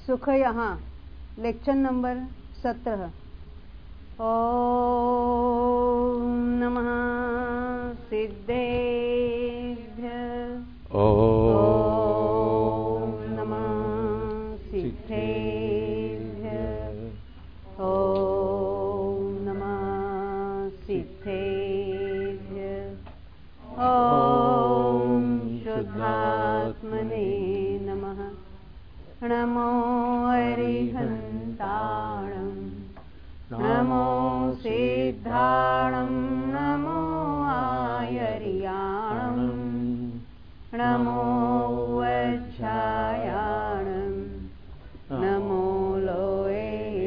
सुख यहाँ, lecture number 17। ओम नमः सिद्धेभ्यः। ओम नमः सिद्धेभ्यः। ओम नमः सिद्धेभ्यः। ओम शुद्धात्मने नमः। नमो अरिहन्ताणं, नमो सिद्धाणं, नमो आयर्याणं, नमो वज्रायाणं, नमो लोये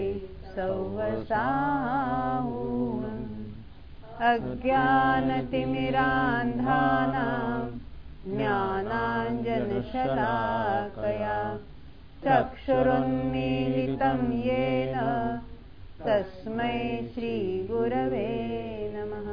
सौवसाहुणम्। अज्ञानतिमिरान्धानां ज्ञानाञ्जनशलाकया चक्षुरुन्मीलितं येन तस्मै श्रीगुरवे नमः।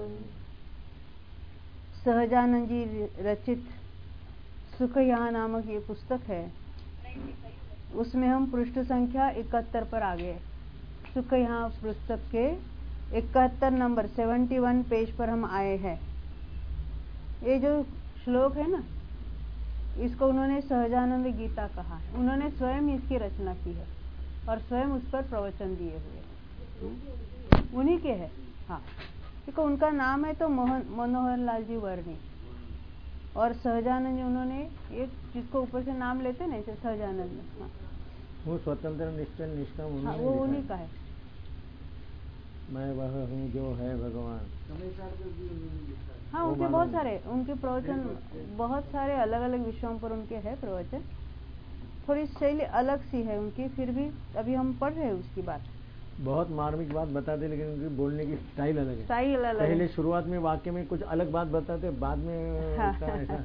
सहजानंद जी रचित सुख यहाँ नामक ये पुस्तक है, उसमें हम पृष्ठ संख्या 71 पर आ गए। सुख यहाँ पुस्तक के 71 नंबर 71 पेज पर हम आए हैं। ये जो श्लोक है ना, इसको उन्होंने सहजानंद गीता कहा है। उन्होंने स्वयं इसकी रचना की है और स्वयं उस पर प्रवचन दिए हुए, उन्हीं के है। हाँ, देखो उनका नाम है तो मनोहर लाल जी वर्णी, और सहजानंद जी उन्होंने एक जिसको ऊपर से नाम लेते ना, इसे सहजानंद। हाँ, वो स्वतंत्र निश्चल निष्काम, हाँ, वो उन्हीं का है। मैं वह हूँ जो है भगवान। हाँ, उनके बहुत सारे, उनके प्रवचन बहुत सारे अलग अलग विषयों पर उनके है प्रवचन। थोड़ी शैली अलग सी है उनकी, फिर भी अभी हम पढ़ रहे हैं उसकी बात। बहुत मार्मिक बात बताते, लेकिन उनकी बोलने की स्टाइल अलग है। स्टाइल अलग है। पहले शुरुआत में वाक्य में कुछ अलग बात बताते, बाद में ऐसा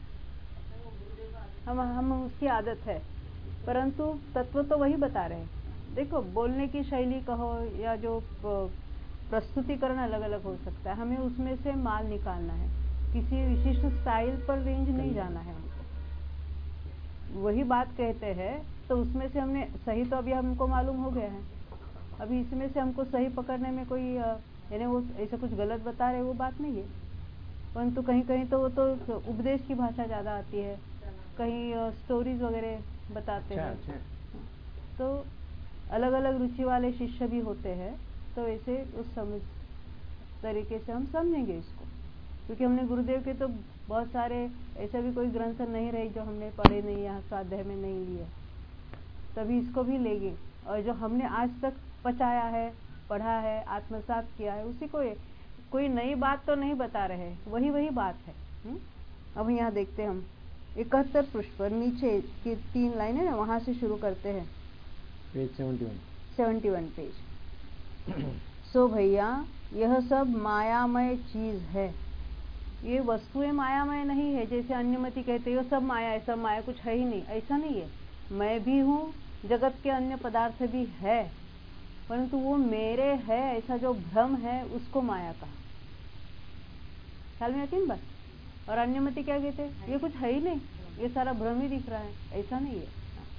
हम उसकी आदत है, परंतु तत्व तो वही बता रहे हैं। देखो, बोलने की शैली कहो या जो प्रस्तुतिकरण अलग अलग हो सकता है, हमें उसमें से माल निकालना है। किसी विशिष्ट स्टाइल पर रेंज नहीं जाना है हमको। वही बात कहते हैं तो उसमें से हमने सही, तो अभी हमको मालूम हो गया है। अभी इसमें से हमको सही पकड़ने में कोई यानी वो ऐसा कुछ गलत बता रहे वो बात नहीं है, परंतु कहीं कहीं तो वो तो उपदेश की भाषा ज़्यादा आती है, कहीं स्टोरीज वगैरह बताते हैं। तो अलग अलग रुचि वाले शिष्य भी होते हैं, तो ऐसे उस समझ तरीके से हम समझेंगे इसको, क्योंकि हमने गुरुदेव के तो बहुत सारे ऐसे भी कोई ग्रंथ नहीं रहे जो हमने पढ़े नहीं, यहाँ स्वाध्याय में नहीं लिए, तभी इसको भी लेंगे। और जो हमने आज तक पचाया है, पढ़ा है, आत्मसात किया है, उसी को कोई नई बात तो नहीं बता रहे, वही बात है। अब यहाँ देखते हैं हम 71 पृष्ठ पर नीचे की 3 लाइनें ना, वहां से शुरू करते हैं। Page 71 page. सो भैया, यह सब मायामय चीज है। ये वस्तुएं मायामय नहीं है, जैसे अन्यमति कहते हैं सब माया है, सब माया, कुछ है ही नहीं, ऐसा नहीं है। मैं भी हूँ, जगत के अन्य पदार्थ भी है, परंतु वो मेरे है ऐसा जो भ्रम है उसको माया कहा। ख्याल में आती है बात। और अन्यमति क्या कहते हैं, ये कुछ है ही नहीं, ये सारा भ्रम ही दिख रहा है, ऐसा नहीं है।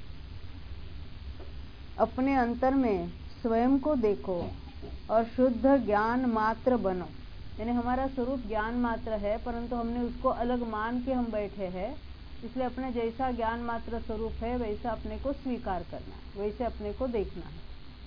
अपने अंतर में स्वयं को देखो और शुद्ध ज्ञान मात्र बनो। यानी हमारा स्वरूप ज्ञान मात्र है, परंतु हमने उसको अलग मान के हम बैठे हैं, इसलिए अपने जैसा ज्ञान मात्र स्वरूप है वैसा अपने को स्वीकार करना है, वैसे अपने को देखना है।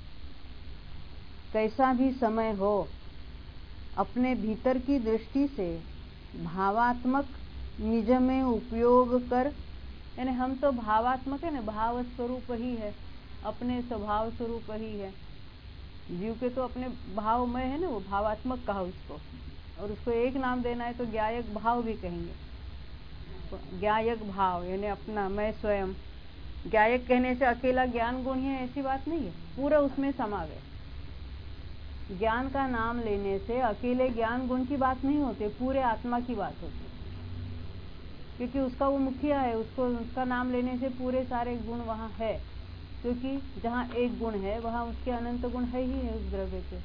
कैसा भी समय हो, अपने भीतर की दृष्टि से भावात्मक निज में उपयोग कर। यानी हम तो भावात्मक है ना, भाव स्वरूप ही है, अपने स्वभाव स्वरूप ही है। जीव के तो अपने भावमय है ना, वो भावात्मक कहा उसको, और उसको एक नाम देना है तो ज्ञायक भाव भी कहेंगे। ज्ञायक भाव यानी अपना, मैं स्वयं। ज्ञायक कहने से अकेला ज्ञान गुण है ऐसी बात नहीं है, पूरा उसमें समा गए। ज्ञान का नाम लेने से अकेले ज्ञान गुण की बात नहीं होती, पूरे आत्मा की बात होती है, क्योंकि उसका वो मुखिया है, उसको उसका नाम लेने से पूरे सारे गुण वहाँ है, क्योंकि जहाँ एक गुण है वहाँ उसके अनंत गुण है ही है उस द्रव्य के।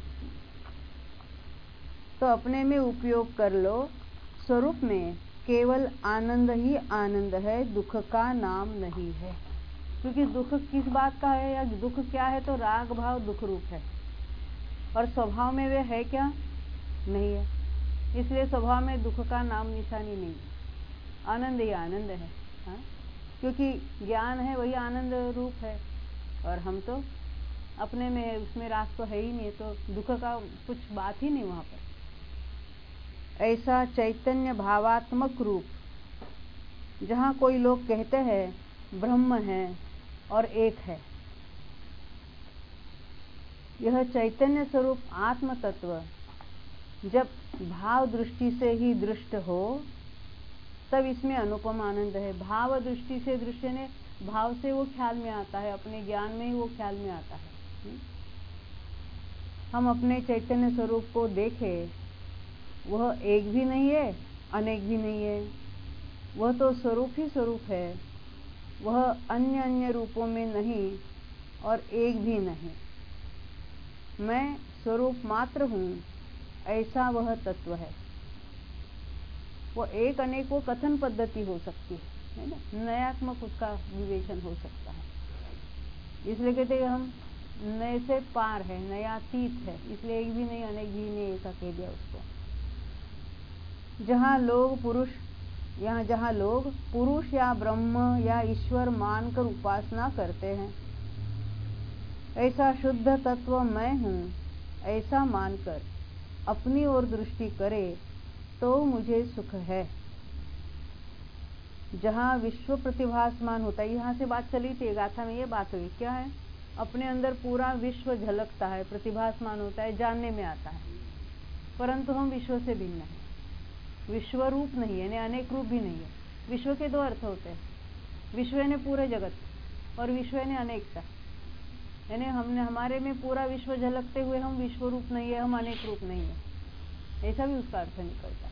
तो अपने में उपयोग कर लो। स्वरूप में केवल आनंद ही आनंद है, दुख का नाम नहीं है। क्योंकि दुख किस बात का है या दुख क्या है, तो राग भाव दुख रूप है, और स्वभाव में वे है क्या, नहीं है। इसलिए स्वभाव में दुख का नाम निशानी नहीं है। आनंद ही आनंद है, हाँ? क्योंकि ज्ञान है वही आनंद रूप है, और हम तो अपने में उसमें राग तो है ही नहीं, तो दुख का कुछ बात ही नहीं वहां पर। ऐसा चैतन्य भावात्मक रूप, जहां कोई लोग कहते हैं ब्रह्म है और एक है, यह चैतन्य स्वरूप आत्म तत्व जब भाव दृष्टि से ही दृष्ट हो, तब इसमें अनुपम आनंद है। भाव दृष्टि से दृष्टि ने भाव से वो ख्याल में आता है, अपने ज्ञान में ही वो ख्याल में आता है। हम अपने चैतन्य स्वरूप को देखें, वह एक भी नहीं है, अनेक भी नहीं है, वह तो स्वरूप ही स्वरूप है, वह अन्य अन्य रूपों में नहीं और एक भी नहीं। मैं स्वरूप मात्र हूँ, ऐसा वह तत्व है। वो एक अनेक वो कथन पद्धति हो सकती है ना, नयात्मक उसका विवेचन हो सकता है। इसलिए कहते हैं हम नए से पार है, नयातीत है, इसलिए एक भी नहीं अनेक भी नहीं, ऐसा कह दिया उसको। जहाँ लोग पुरुष या ब्रह्म या ईश्वर मानकर उपासना करते हैं, ऐसा शुद्ध तत्व मैं हूँ ऐसा मानकर अपनी ओर दृष्टि करे तो मुझे सुख है। जहाँ विश्व प्रतिभासमान होता है, यहाँ से बात चली थी गाथा में, ये बात हुई क्या है, अपने अंदर पूरा विश्व झलकता है, प्रतिभासमान होता है, जानने में आता है, परंतु हम विश्व से भिन्न है। विश्व रूप नहीं है, यानी अनेक रूप भी नहीं है। विश्व के दो अर्थ होते हैं, विश्व ने पूरे जगत और विश्व ने अनेकता, यानी हमने हमारे में पूरा विश्व झलकते हुए हम विश्व रूप नहीं है, हम अनेक रूप नहीं है, ऐसा भी उसका अर्थ निकलता है।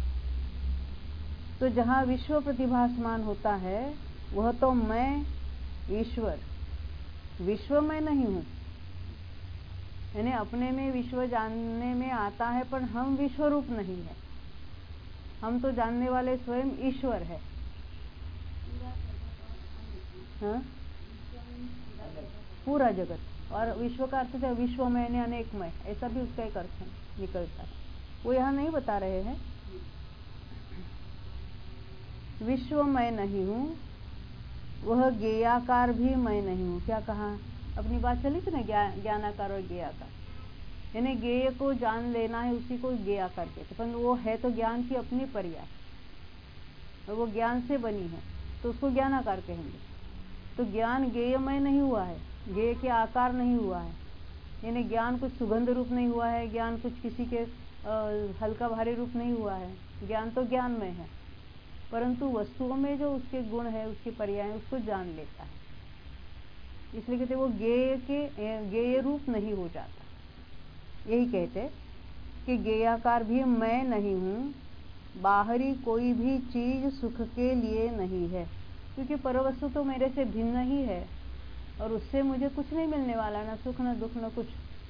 तो जहाँ विश्व प्रतिभासमान होता है, वह तो मैं ईश्वर, विश्व में नहीं हूँ, यानी अपने में विश्व जानने में आता है, पर हम विश्व रूप नहीं है, हम तो जानने वाले स्वयं ईश्वर है। हाँ? पूरा जगत, और विश्व का अर्थ है विश्व में यानी अनेक में, ऐसा भी उसका एक अर्थ निकलता है, वो यहाँ नहीं बता रहे हैं। विश्व मैं नहीं हूँ, वह ज्ञेयाकार भी मैं नहीं हूँ। क्या कहा, अपनी बात चली थी ना, ज्ञानाकार और ज्ञेयाकार, यानी ज्ञेय को जान लेना है, उसी को ज्ञेयाकार कहते, पर वो है तो ज्ञान की अपनी पर्याय, और वो ज्ञान से बनी है तो उसको ज्ञानाकार कहेंगे। तो ज्ञान ज्ञेयमय नहीं हुआ है, ज्ञेय के आकार नहीं हुआ है, यानी ज्ञान कुछ सुगंध रूप नहीं हुआ है, ज्ञान कुछ किसी के हल्का भारी रूप नहीं हुआ है, ज्ञान तो ज्ञानमय है, परंतु वस्तुओं में जो उसके गुण है, उसके पर्याय है, उसको जान लेता है, इसलिए कहते वो ज्ञेय रूप नहीं हो जाता। यही कहते कि ज्ञेयाकार भी मैं नहीं हूँ, बाहरी कोई भी चीज सुख के लिए नहीं है, क्योंकि परवस्तु तो मेरे से भिन्न ही है, और उससे मुझे कुछ नहीं मिलने वाला, ना सुख न दुख न कुछ।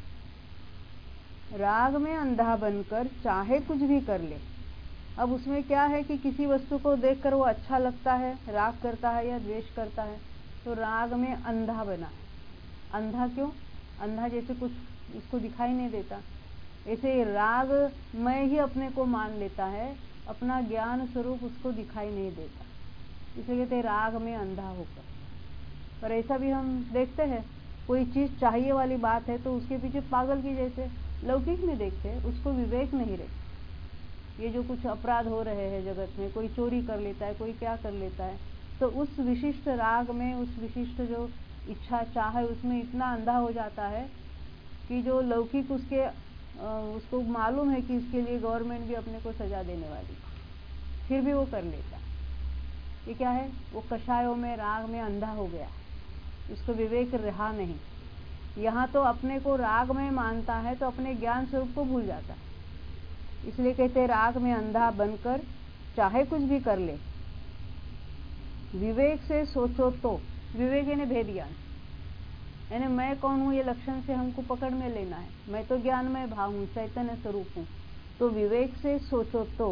राग में अंधा बनकर चाहे कुछ भी कर ले। अब उसमें क्या है कि किसी वस्तु को देखकर वो अच्छा लगता है, राग करता है या द्वेष करता है, तो राग में अंधा बना है। अंधा क्यों? अंधा जैसे कुछ उसको दिखाई नहीं देता, ऐसे राग में ही अपने को मान लेता है, अपना ज्ञान स्वरूप उसको दिखाई नहीं देता, इसलिए कहते राग में अंधा होकर। पर ऐसा भी हम देखते हैं, कोई चीज चाहिए वाली बात है तो उसके पीछे पागल की जैसे लौकिक में देखते हैं, उसको विवेक नहीं रहता। ये जो कुछ अपराध हो रहे हैं जगत में, कोई चोरी कर लेता है, कोई क्या कर लेता है, तो उस विशिष्ट राग में, उस विशिष्ट जो इच्छा चाह है, उसमें इतना अंधा हो जाता है कि जो लौकिक उसको मालूम है कि इसके लिए गवर्नमेंट भी अपने को सजा देने वाली, फिर भी वो कर लेता। ये क्या है? वो कषायों में, राग में अंधा हो गया, उसको विवेक रहा नहीं। यहाँ तो अपने को राग में मानता है तो अपने ज्ञान स्वरूप को भूल जाता है, इसलिए कहते राग में अंधा बनकर चाहे कुछ भी कर ले। विवेक से सोचो तो, विवेक यानी भेद ज्ञान, यानी मैं कौन हूँ ये लक्षण से हमको पकड़ में लेना है, मैं तो ज्ञान में भाव हूँ, चैतन्य स्वरूप हूँ। तो विवेक से सोचो तो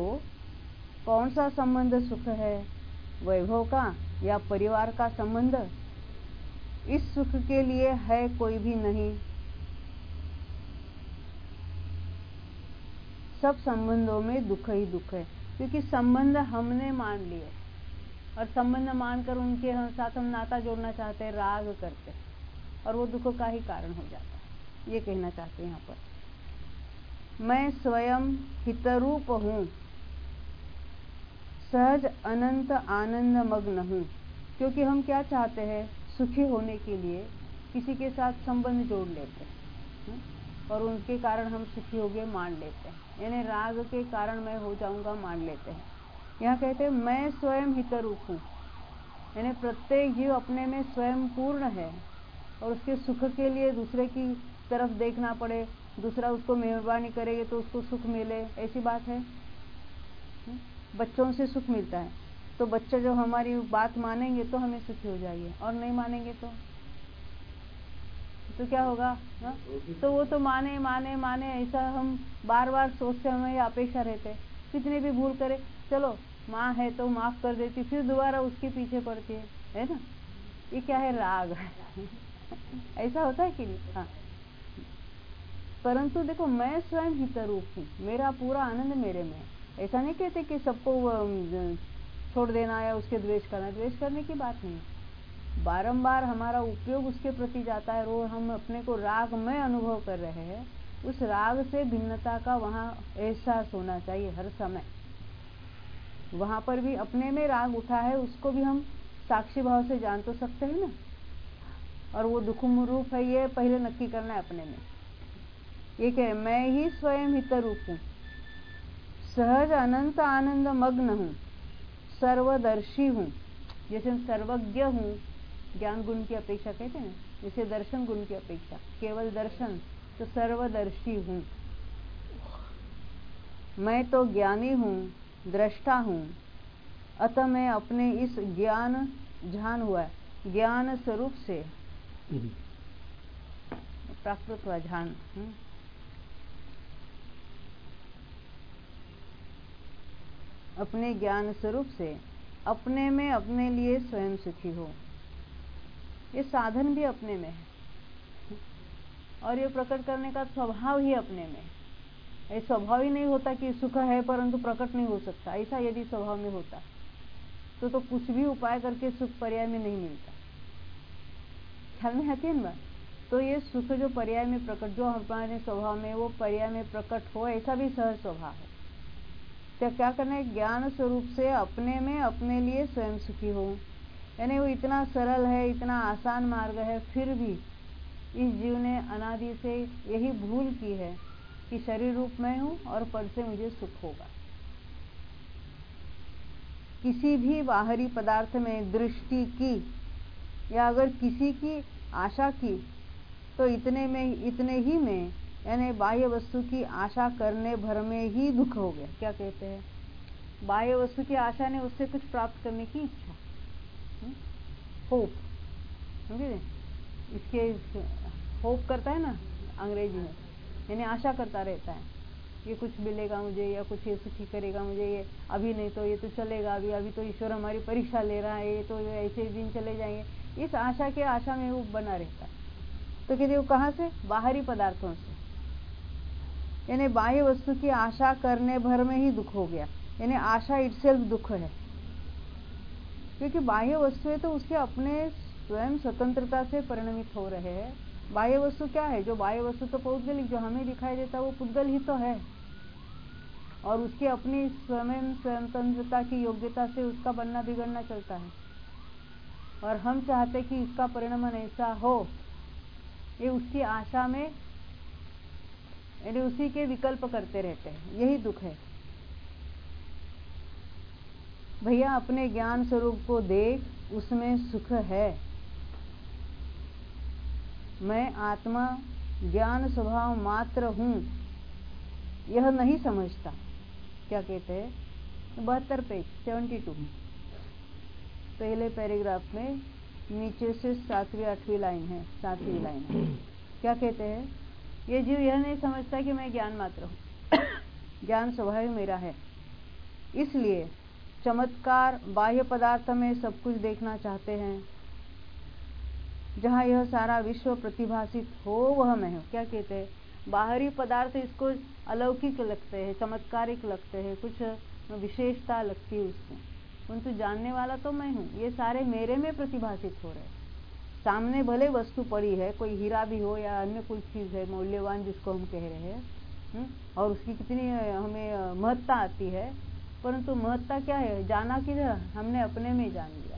कौन सा संबंध सुख है, वैभव का या परिवार का संबंध, इस सुख के लिए है कोई भी नहीं। सब संबंधों में दुख ही दुख है, क्योंकि संबंध हमने मान लिए और संबंध मानकर उनके साथ हम नाता जोड़ना चाहते हैं, राग करते हैं, और वो दुख का ही कारण हो जाता है। ये कहना चाहते हैं यहाँ पर। मैं स्वयं हितरूप हूँ, सहज अनंत आनंद मग्न हूँ। क्योंकि हम क्या चाहते हैं, सुखी होने के लिए किसी के साथ संबंध जोड़ लेते हैं और उनके कारण हम सुखी हो गए मान लेते हैं, यानी राग के कारण मैं हो जाऊंगा मान लेते हैं। यहाँ कहते हैं मैं स्वयं हितरूप हूँ, यानी प्रत्येक जीव अपने में स्वयं पूर्ण है और उसके सुख के लिए दूसरे की तरफ देखना पड़े, दूसरा उसको मेहरबानी करेगा तो उसको सुख मिले, ऐसी बात है। बच्चों से सुख मिलता है, तो बच्चे जो हमारी बात मानेंगे तो हमें सुखी हो जाएंगे, और नहीं मानेंगे तो क्या होगा हा? तो वो तो माने माने माने, ऐसा हम बार बार सोचते, हमें अपेक्षा रहते, कितने भी भूल करे, चलो माँ है तो माफ कर देती, फिर दोबारा उसके पीछे पड़ती है ना। ये क्या है, राग। ऐसा होता है कि नहीं? हाँ। परंतु देखो मैं स्वयं हितरूप हूँ, मेरा पूरा आनंद मेरे में। ऐसा नहीं कहते कि सबको छोड़ देना या उसके द्वेष करना, द्वेष करने की बात नहीं है। बारंबार हमारा उपयोग उसके प्रति जाता है, और हम अपने को राग में अनुभव कर रहे हैं, उस राग से भिन्नता का वहाँ एहसास होना चाहिए हर समय। वहां पर भी अपने में राग उठा है, उसको भी हम साक्षी भाव से जान तो सकते हैं ना, और वो दुख रूप है, ये पहले नक्की करना है अपने में। ये क्या है, मैं ही स्वयं हितरूप हूँ, सहज अनंत आनंद मग्न हूँ, सर्वदर्शी हूँ। जैसे सर्वज्ञ हूँ, ज्ञान गुण की अपेक्षा कहते हैं, जैसे दर्शन गुण की अपेक्षा, केवल दर्शन, तो सर्वदर्शी हूँ। मैं तो ज्ञानी हूँ, दृष्टा हूँ, अतः मैं अपने इस ज्ञान जान हुआ ज्ञान स्वरूप से प्राकृत हुआ ध्यान, अपने ज्ञान स्वरूप से अपने में अपने लिए स्वयं सुखी हो। ये साधन भी अपने में है और ये प्रकट करने का स्वभाव ही अपने में है। ये स्वभाव ही नहीं होता कि सुख है परंतु प्रकट नहीं हो सकता। ऐसा यदि स्वभाव में होता तो कुछ भी उपाय करके सुख पर्याय में नहीं मिलता। ख्याल में आती है ना बात? तो ये सुख जो पर्याय में प्रकट, जो हमारे स्वभाव में वो पर्याय में प्रकट हो, ऐसा भी सहज स्वभाव है। तो क्या करना है, ज्ञान स्वरूप से अपने में अपने लिए स्वयं सुखी हो। यानी वो इतना सरल है, इतना आसान मार्ग है, फिर भी इस जीव ने अनादि से यही भूल की है कि शरीर रूप में हूँ और पर से मुझे सुख होगा। किसी भी बाहरी पदार्थ में दृष्टि की या अगर किसी की आशा की तो इतने ही में यानी बाह्य वस्तु की आशा करने भर में ही दुख हो गया। क्या कहते हैं, बाह्य वस्तु की आशा ने उससे कुछ प्राप्त करने की इच्छा, होप, समझे? इसके होप करता है ना अंग्रेजी में, यानी आशा करता रहता है, ये कुछ मिलेगा मुझे या कुछ ये सुखी करेगा मुझे, ये अभी नहीं तो ये तो चलेगा, अभी तो ईश्वर हमारी परीक्षा ले रहा है, ये तो ऐसे दिन चले जाएंगे। इस आशा के आशा में वो बना रहता है। तो कहते वो कहाँ से, बाहरी पदार्थों से, यानी बाह्य वस्तु की आशा करने भर में ही दुख हो गया। यानी आशा इटसेल्फ दुख है, क्योंकि बाह्य वस्तु है तो उसके अपने स्वयं स्वतंत्रता से परिणमित हो रहे हैं। बाह्य वस्तु क्या है, जो बाह्य वस्तु तो पौद्गलिक, जो हमें दिखाई देता है वो पुद्गल ही तो है, और उसकी अपनी स्वयं स्वतंत्रता की योग्यता से उसका बनना बिगड़ना चलता है। और हम चाहते कि इसका परिणमन ऐसा हो, ये उसकी आशा में यानी उसी के विकल्प करते रहते हैं, यही दुख है। भैया अपने ज्ञान स्वरूप को देख, उसमें सुख है। मैं आत्मा ज्ञान स्वभाव मात्र हूँ, यह नहीं समझता। क्या कहते हैं, 72 पेज 72 पहले पैराग्राफ में नीचे से 7वीं 8वीं लाइन है, 7वीं लाइन है। क्या कहते हैं, ये जीव यह नहीं समझता कि मैं ज्ञान मात्र हूँ, ज्ञान स्वभाव मेरा है, इसलिए चमत्कार बाह्य पदार्थ में सब कुछ देखना चाहते हैं। जहाँ यह सारा विश्व प्रतिभासित हो वह मैं हूँ। क्या कहते हैं, बाहरी पदार्थ इसको अलौकिक लगते हैं, चमत्कारिक लगते हैं, कुछ विशेषता लगती है उसमें, परंतु जानने वाला तो मैं हूँ। ये सारे मेरे में प्रतिभासित हो रहे हैं। सामने भले वस्तु पड़ी है, कोई हीरा भी हो या अन्य कोई चीज है मौल्यवान जिसको हम कह रहे हैं, और उसकी कितनी हमें महत्ता आती है, परंतु महत्ता क्या है, जाना किधर, हमने अपने में जान लिया।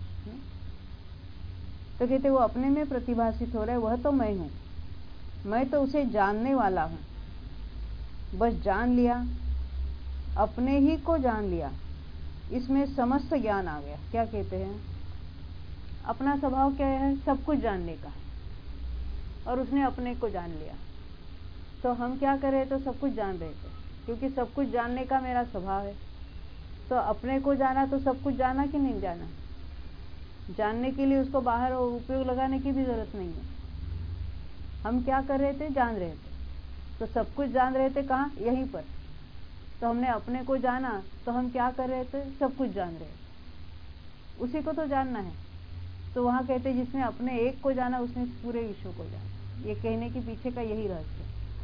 तो कहते वो अपने में प्रतिभासित हो रहा है, वह तो मैं हूँ, मैं तो उसे जानने वाला हूँ। बस जान लिया, अपने ही को जान लिया, इसमें समस्त ज्ञान आ गया। क्या कहते हैं, अपना स्वभाव क्या है, सब कुछ जानने का, और उसने अपने को जान लिया। तो हम क्या कर रहे थे, सब कुछ जान रहे थे, क्योंकि सब कुछ जानने का मेरा स्वभाव है। तो अपने को जाना तो सब कुछ जाना कि नहीं जाना। जानने के लिए उसको बाहर उपयोग लगाने की भी जरूरत नहीं है। हम क्या कर रहे थे, जान रहे थे, तो सब कुछ जान रहे थे। कहाँ, यहीं पर। तो हमने अपने को जाना, तो हम क्या कर रहे थे, सब कुछ जान रहे थे, उसी को तो जानना है। तो वहां कहते जिसने अपने एक को जाना उसने पूरे विश्व को जाना। ये कहने के पीछे का यही रहस्य है।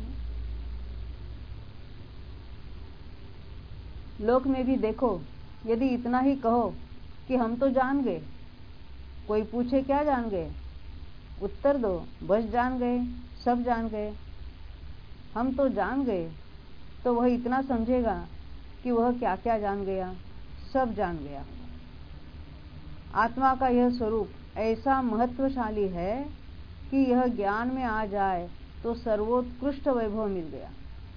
लोक में भी देखो, यदि इतना ही कहो कि हम तो जान गए, कोई पूछे क्या जान गए, उत्तर दो बस जान गए, सब जान गए, हम तो जान गए, तो वह इतना समझेगा कि वह क्या क्या जान गया, सब जान गया। आत्मा का यह स्वरूप ऐसा महत्वशाली है कि यह ज्ञान में आ जाए तो सर्वोत्कृष्ट वैभव मिल गया।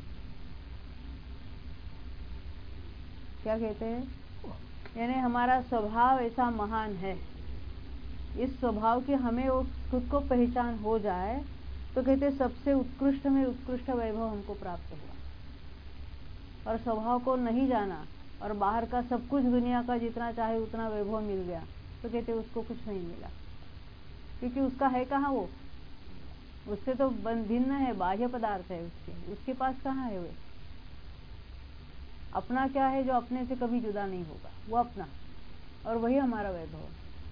क्या कहते हैं, यानी हमारा स्वभाव ऐसा महान है, इस स्वभाव की हमें वो खुद को पहचान हो जाए तो कहते सबसे उत्कृष्ट में उत्कृष्ट वैभव हमको प्राप्त हुआ। और स्वभाव को नहीं जाना और बाहर का सब कुछ दुनिया का जितना चाहे उतना वैभव मिल गया, तो कहते उसको कुछ नहीं मिला, क्योंकि उसका है कहाँ, वो उससे तो भिन्न है, बाह्य पदार्थ है उसके पास कहाँ है। वो अपना क्या है, जो अपने से कभी जुदा नहीं होगा, वो अपना, और वही हमारा वैभव।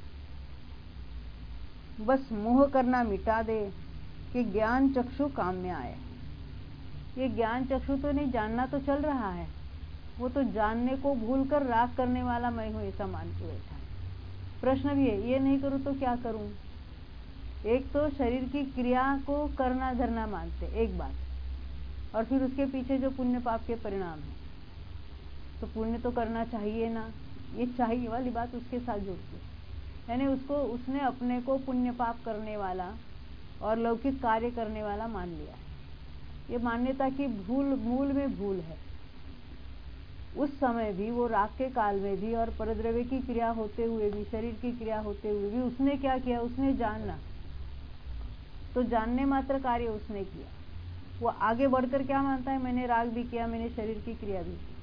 बस मोह करना मिटा दे कि ज्ञान चक्षु काम में आए। ये ज्ञान चक्षु तो नहीं, जानना तो चल रहा है, वो तो जानने को भूलकर राग करने वाला मैं हूँ ऐसा मान के बैठा है। प्रश्न भी है, ये नहीं करूँ तो क्या करूँ। एक तो शरीर की क्रिया को करना धरना मानते एक बात, और फिर उसके पीछे जो पुण्य पाप के परिणाम है, तो पुण्य तो करना चाहिए ना, ये चाहिए वाली बात उसके साथ जुड़ती है। यानी उसको, उसने अपने को पुण्य पाप करने वाला और लौकिक कार्य करने वाला मान लिया है। ये मान्यता की भूल, मूल में भूल है। उस समय भी, वो राग के काल में भी और परद्रव्य की क्रिया होते हुए भी, शरीर की क्रिया होते हुए भी उसने क्या किया, उसने जानना, तो जानने मात्र कार्य उसने किया। वो आगे बढ़कर क्या मानता है, मैंने राग भी किया, मैंने शरीर की क्रिया भी की।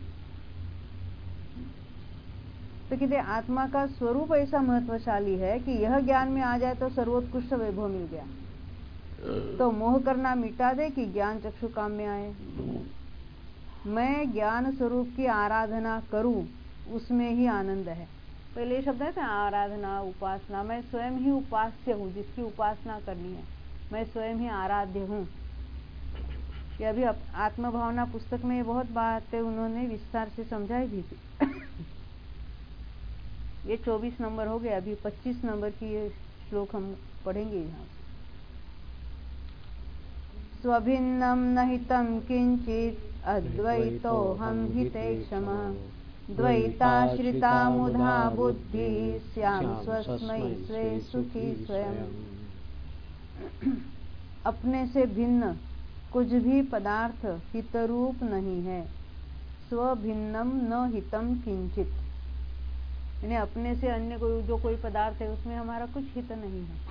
तो कहते आत्मा का स्वरूप ऐसा महत्वशाली है कि यह ज्ञान में आ जाए तो सर्वोत्कृष्ट वैभव मिल गया। तो मोह करना मिटा दे कि ज्ञान चक्षु काम में आए। मैं ज्ञान स्वरूप की आराधना करूं, उसमें ही आनंद है। पहले ये शब्द है ना, आराधना, उपासना। मैं स्वयं ही उपास्य हूँ, जिसकी उपासना करनी है, मैं स्वयं ही आराध्य हूँ। ये अभी आत्मभावना पुस्तक में बहुत बातें उन्होंने विस्तार से समझाई भी थी। ये 24 नंबर हो गए, अभी 25 नंबर की ये श्लोक हम पढ़ेंगे यहाँ। स्वभिन्नं न हितं किंचित् अद्वैतो हम हिते क्षमः, द्वैताश्रिता मुधा बुद्धि स्याम स्वस्मै स्वे सुखी स्वयं। अपने से भिन्न कुछ भी पदार्थ हितरूप नहीं है। स्वभिन्नम न हितम किंचित, यानी अपने से अन्य कोई जो कोई पदार्थ है उसमें हमारा कुछ हित नहीं है।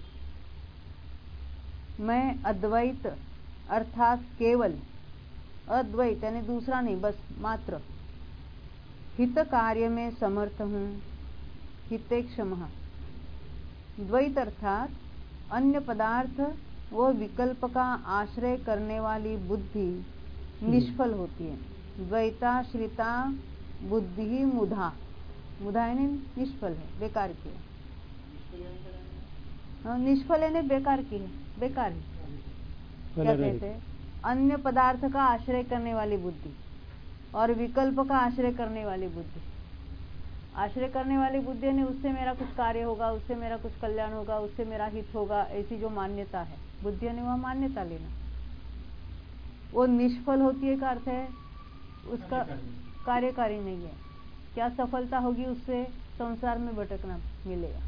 मैं अद्वैत अर्थात केवल, अद्वैत यानी दूसरा नहीं, बस मात्र हित कार्य में समर्थ हूँ, हितेक्षमः। द्वैत अर्थात अन्य पदार्थ व विकल्प का आश्रय करने वाली बुद्धि निष्फल होती है। द्वैताश्रिता बुद्धि ही मुधा, मुधा यानी निष्फल है, बेकार की है। निष्फल यानी बेकार की है, बेकार है। क्या कहते हैं? अन्य पदार्थ का आश्रय करने वाली बुद्धि और विकल्प का आश्रय करने वाली बुद्धि। आश्रय करने वाली बुद्धि यानी उससे मेरा कुछ कार्य होगा, उससे मेरा कुछ कल्याण होगा, उससे मेरा हित होगा, ऐसी जो मान्यता है बुद्धि यानी वह मान्यता लेना, वो निष्फल होती है। का अर्थ है उसका कार्यकारी नहीं है। क्या सफलता होगी? उससे संसार में भटकना मिलेगा।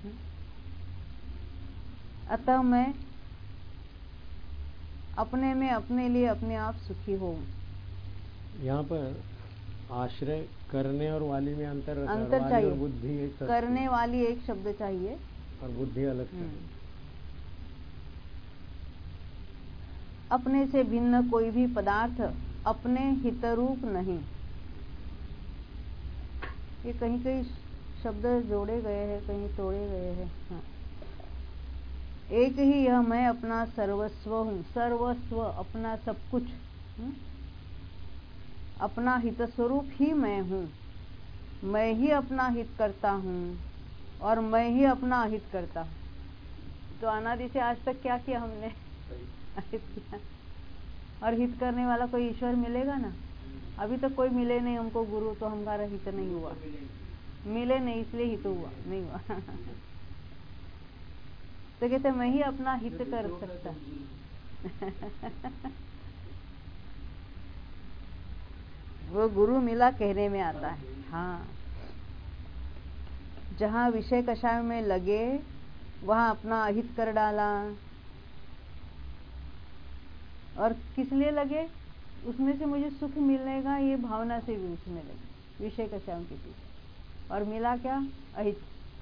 अतः मैं अपने में अपने लिए अपने आप सुखी हूँ। यहाँ पर आश्रय करने और वाली में अंतर चाहिए। बुद्धि एक करने वाली एक शब्द चाहिए और बुद्धि अलग से। अपने से भिन्न कोई भी पदार्थ अपने हितरूप नहीं। ये कहीं कहीं शब्द जोड़े गए हैं, कहीं तोड़े गए हैं। हाँ। एक ही यह मैं अपना सर्वस्व हूँ। सर्वस्व अपना सब कुछ, अपना हित स्वरूप ही मैं हूँ। मैं ही अपना हित करता हूँ और मैं ही अपना अहित करता हूँ। तो अनादि से आज तक क्या किया हमने? अहित किया। और हित करने वाला कोई ईश्वर मिलेगा ना? अभी तक कोई मिले नहीं हमको गुरु, तो हमारा हित नहीं हुआ। मिले नहीं इसलिए हित हुआ नहीं हुआ। तो कहते मैं ही अपना हित कर सकता। वो गुरु मिला कहने में आता है। हाँ, जहाँ विषय कषाय में लगे वहाँ अपना अहित कर डाला। और किस लिए लगे? उसमें से मुझे सुख मिलेगा ये भावना से भी उसमें लगे, विषय कषायों के पीछे। और मिला क्या? अहित।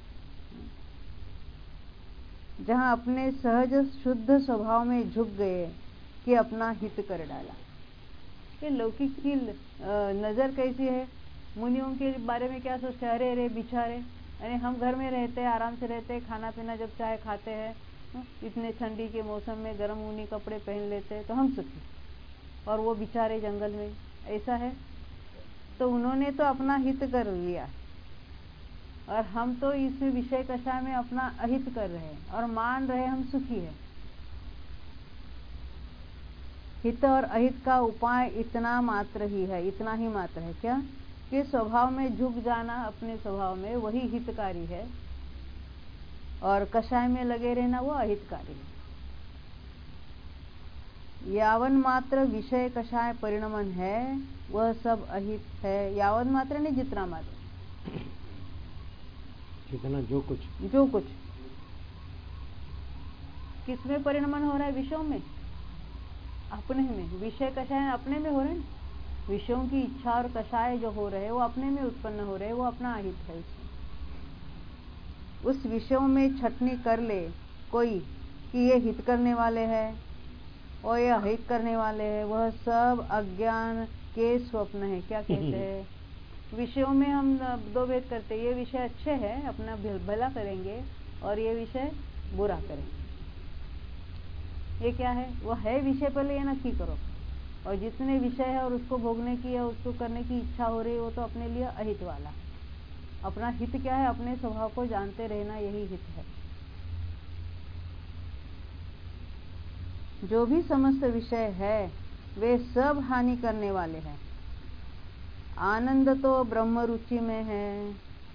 जहाँ अपने सहज शुद्ध स्वभाव में झुक गए कि अपना हित कर डाला। ये लौकिक की नजर कैसी है? मुनियों के बारे में क्या सोचते हैं? अरे अरे बेचारे, अरे हम घर में रहते हैं, आराम से रहते हैं, खाना पीना जब चाहे खाते हैं, इतने ठंडी के मौसम में गर्म ऊनी कपड़े पहन लेते हैं, तो हम सुखी, और वो बेचारे जंगल में। ऐसा है? तो उन्होंने तो अपना हित कर लिया और हम तो इस विषय कषाय में अपना अहित कर रहे हैं और मान रहे हम सुखी है। हित और अहित का उपाय इतना मात्र ही है, इतना ही मात्र है। क्या? कि स्वभाव में झुक जाना, अपने स्वभाव में, वही हितकारी है, और कषाय में लगे रहना वो अहितकारी है। यावन मात्र विषय कषाय परिणमन है वह सब अहित है। यावन मात्र नहीं, जितना मात्र, जितना जो कुछ किसमें परिणमन हो रहा है? विषयों में, अपने में। विषय कषाय अपने में हो रहे हैं। विषयों की इच्छा और कषाय जो हो रहे हैं वो अपने में उत्पन्न हो रहे हैं, वो अपना अहित है। उस विषयों में छटनी कर ले कोई कि ये हित करने वाले हैं और ये अहित करने वाले हैं, वह सब अज्ञान के स्वप्न है। क्या कहते हैं? विषयों में हम दो भेद करते हैं। ये विषय अच्छे हैं, अपना भला करेंगे, और ये विषय बुरा करेंगे। ये क्या है? वो है विषय, पहले ये नक्की करो। और जितने विषय है और उसको भोगने की या उसको करने की इच्छा हो रही है, वो तो अपने लिए अहित वाला। अपना हित क्या है? अपने स्वभाव को जानते रहना, यही हित है। जो भी समस्त विषय है वे सब हानि करने वाले हैं। आनंद तो ब्रह्म रुचि में है,